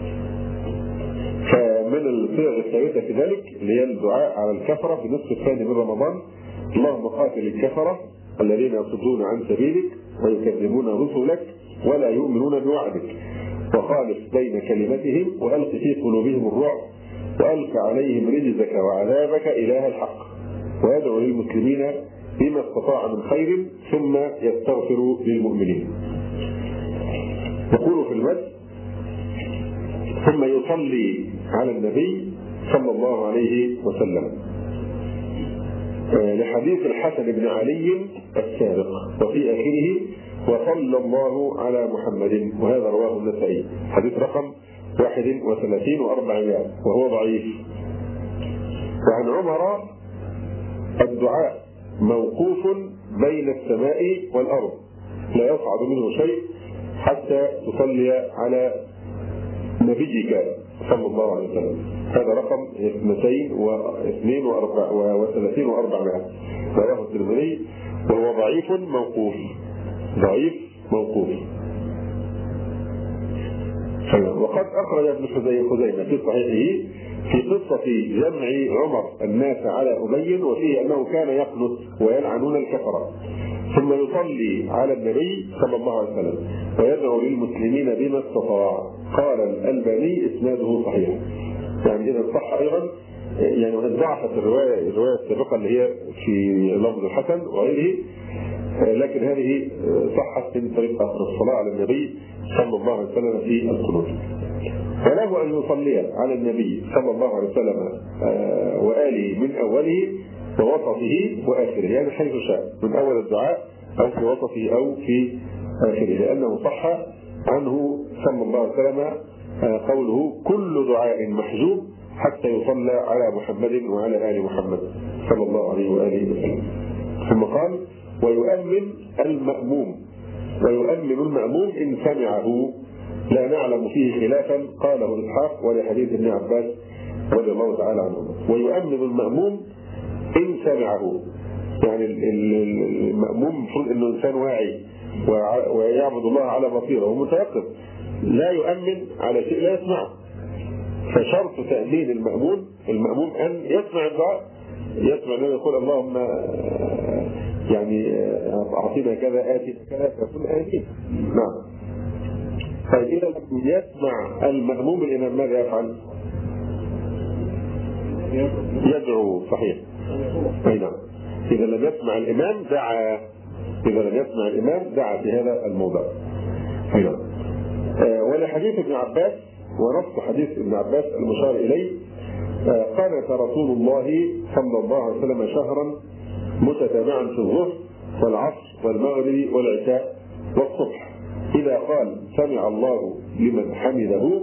فمن الصيغ الثابتة في ذلك اللي هي الدعاء على الكفرة في النصف الثاني من رمضان: اللهم قاتل الكفرة الذين يصدون عن سبيلك ويكذبون رسلك ولا يؤمنون بوعدك، وخالف بين كلمتهم وألق في قلوبهم الرعب وألق عليهم رجزك وعذابك إله الحق، ويدعو للمسلمين بما استطاع من خير ثم يستغفر للمؤمنين. يقول في المد: ثم يصلي على النبي صلى الله عليه وسلم، لحديث الحسن بن علي السابق، وفي آخره: وصلى الله على محمد، وهذا رواه النسائي، حديث رقم 31 و400 وهو ضعيف. وعن عمر: الدعاء موقوف بين السماء والأرض لا يصعد منه شيء حتى تصلي على نبيك صلى الله عليه وسلم. هذا رقم 32 و400 رواه الترمذي، وهو ضعيف موقوف. ضعيف موقوف. وقد أخرج ابن خزيمة في صحيحه في قصة جمع عمر الناس على أبي، وفيه أنه كان يقنط ويلعنون الكفرة ثم يصلي على النبي صلى الله عليه وسلم ويدعو للمسلمين بما استطاع. قال الألباني: إسناده صحيح. يعني إذا صح أيضا، يعني وإن ضعفت الرواية السابقة اللي هي في لفظ الحسن وغيره، لكن هذه صحت من طريق آخر: الصلاة على النبي صلى الله عليه وسلم في القنوت. وله أن يصلي على النبي صلى الله عليه وسلم وآله من أوله ووسطه وآخره، يعني حيث شاء، من أول الدعاء أو في وسطه أو في آخره، لأنه صح عنه صلى الله عليه وسلم قوله: كل دعاء محجوب حتى يصلى على محمد وعلى آل محمد صلى الله عليه وآله وسلم. ثم قال: ويؤمن المأموم إن سمعه، لا نعلم فيه خلافا، قاله إسحاق ولحديث ابن عباس رضي الله تعالى عنه. ويؤمن المأموم إن سمعه، يعني المأموم المفروض إنه إنسان واعي ويعبد الله على بصيرة ومتيقظ، لا يؤمن على شيء لا يسمعه. فشرط تأمين المأموم أن يسمع الدعاء، يسمع أنه يقول: اللهم يعني أعطينا كذا، آتنا كذا، فكل آتين. نعم. فإذا لم يسمع المأموم الإمام ماذا يفعل؟ يدعو. صحيح. أي نعم. إذا لم يسمع الإمام دعا في هذا الموضع. أي نعم. ولحديث ابن عباس، ونص حديث ابن عباس المشار إليه: قنت رسول الله صلى الله عليه وسلم شهرا متتابعا في الظهر والعصر والمغرب والعشاء والصبح، إذا قال سمع الله لمن حمده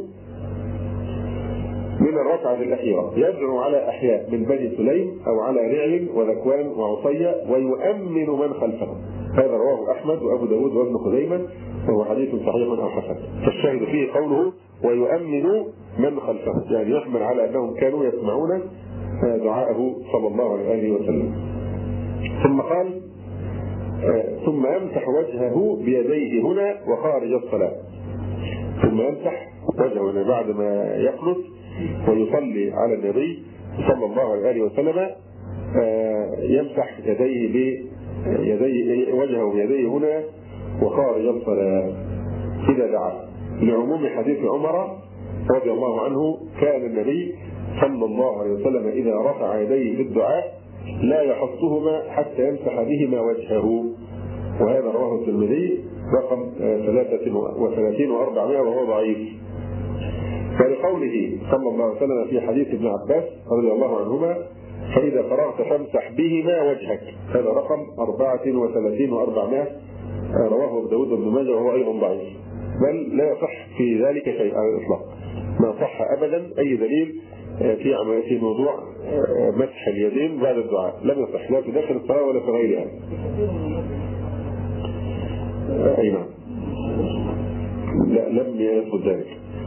من الركعة الأخيرة يدعو على أحياء من بني سليم أو على رعل وذكوان وعصية ويؤمن من خلفه. هذا رواه أحمد وأبو داود وابن خزيمة، وهو حديث صحيح أو حسن. فالشاهد فيه قوله: ويؤمن من خلفه، يعني يحمل على أنهم كانوا يسمعون دعاءه صلى الله عليه وسلم. ثم قال: ثم يمسح وجهه بيديه هنا وخارج الصلاة. ثم يمسح وجهه بعد ما يقنط ويصلي على النبي صلى الله عليه وسلم، يمسح وجهه بيديه هنا وخارج الصلاة إذا دعا، لعموم حديث عمر رضي الله عنه: كان النبي صلى الله عليه وسلم إذا رفع يديه في الدعاء لا يحطهما حتى يمسح بهما وجهه. وهذا رواه الترمذي رقم 33 و400 وهو ضعيف. ولقوله صلى الله عليه وسلم في حديث ابن عباس رضي الله عنهما: فإذا فرغت فامسح بهما وجهك، هذا رقم 34 و400 رواه ابو داود وابن ماجه وهو أيضا ضعيف، بل لا يصح في ذلك شيء على الإطلاق. ما صح أبدا أي دليل في موضوع مسح اليدين بعد الدعاء لم يصح لا في داخل الصلاة ولا في غيرها. أي نعم، لا لم يثبت ذلك.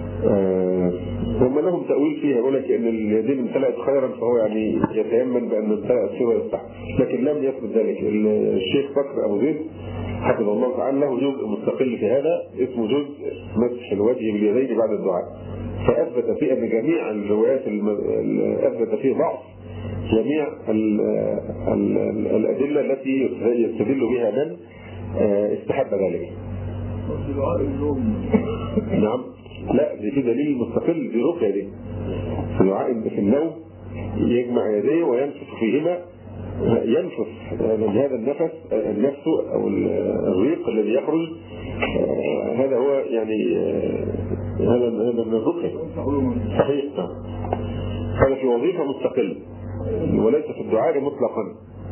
هم لهم تأويل فيها، يقول لك ان اليدين امتلأت خيرا فهو يعني يتيمن بان امتلأت سوى يفتح، لكن لم يثبت ذلك. الشيخ بكر ابو زيد حفظه الله تعالى له جزء مستقل في هذا اسمه جزء مسح الوجه باليدين بعد الدعاء، فاثبت فيه ان جميع الروايات اثبت فيه ضعف جميع الادله التي يستدل بها من استحب ذلك. نعم، لا دي في دليل مستقل، دي رقية دي في دعاء في النوم يجمع يديه وينفث فيهما، ينفث هذا النفس او الريق الذي يخرج، هذا هو يعني هذا من الرقية صحيح. هذا في وظيفة مستقلة وليس في الدعاء مطلقا.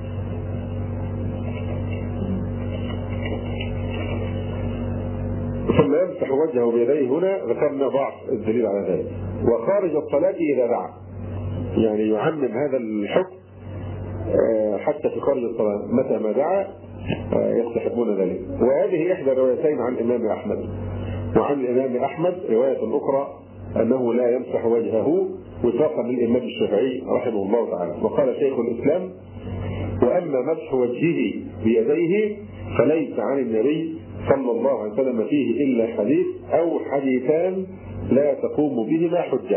ثم يمسح وجهه بيديه، هنا ذكرنا ضعف الدليل على ذلك. وخارج الصلاة إذا دعا، يعني يعمم هذا الحكم حتى في خارج الصلاة متى ما دعا يستحبون ذلك. وهذه إحدى الروايتين عن الإمام أحمد. وعن الإمام أحمد رواية أخرى أنه لا يمسح وجهه وفاقا للإمام الشافعي رحمه الله تعالى. وقال شيخ الإسلام: وأما مسح وجهه بيديه فليس عن النبي صلى الله عليه وسلم فيه إلا حديث أو حديثان لا تقوم بهما حجة.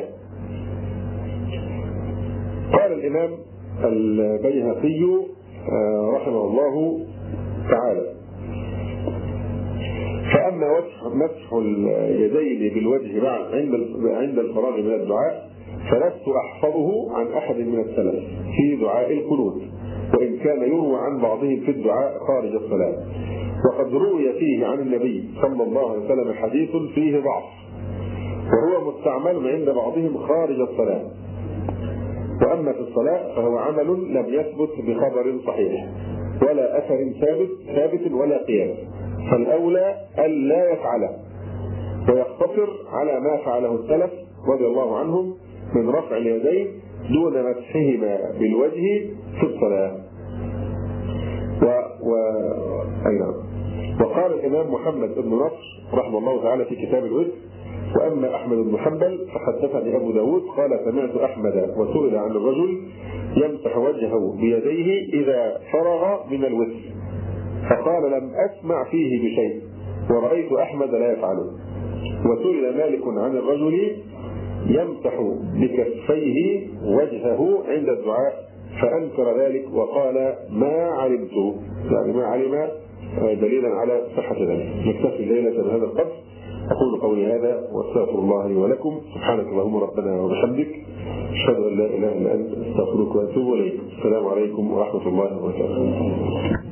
قال الإمام البيهقي رحمه الله تعالى: فأما مسح اليدين بالوجه عند الفراغ من الدعاء فلست أحفظه عن أحد من السلف في دعاء القنوت، وإن كان يروى عن بعضهم في الدعاء خارج الصلاة، وقد روي فيه عن النبي صلى الله عليه وسلم حديث فيه ضعف، وهو مستعمل عند بعضهم خارج الصلاة. وأما في الصلاة فهو عمل لم يثبت بخبر صحيح ولا أثر ثابت ولا قياس، فالأولى ألا يفعله ويقتصر على ما فعله السلف رضي الله عنهم من رفع اليدين دون مسحهما بالوجه في الصلاة. وقال الإمام محمد بن نصر رحمه الله تعالى في كتاب الوتر: وأما أحمد بن حنبل فحدثني أبو داود قال: سمعت أحمد وسئل عن الرجل يمسح وجهه بيديه إذا فرغ من الوتر، فقال: لم أسمع فيه بشيء ورأيت أحمد لا يفعله. وسئل مالك عن الرجل يمسح بكفيه وجهه عند الدعاء فأنكر ذلك وقال: ما علمت، يعني ما علم دليلا على صحة ذلك. نكتفي الليلة بهذا القدر. أقول قولي هذا وأستغفر الله لي ولكم. سبحانك اللهم ربنا وبحمدك، أشهد أن لا إله إلا أنت، أستغفرك وأتوب إليك. السلام عليكم ورحمة الله وبركاته.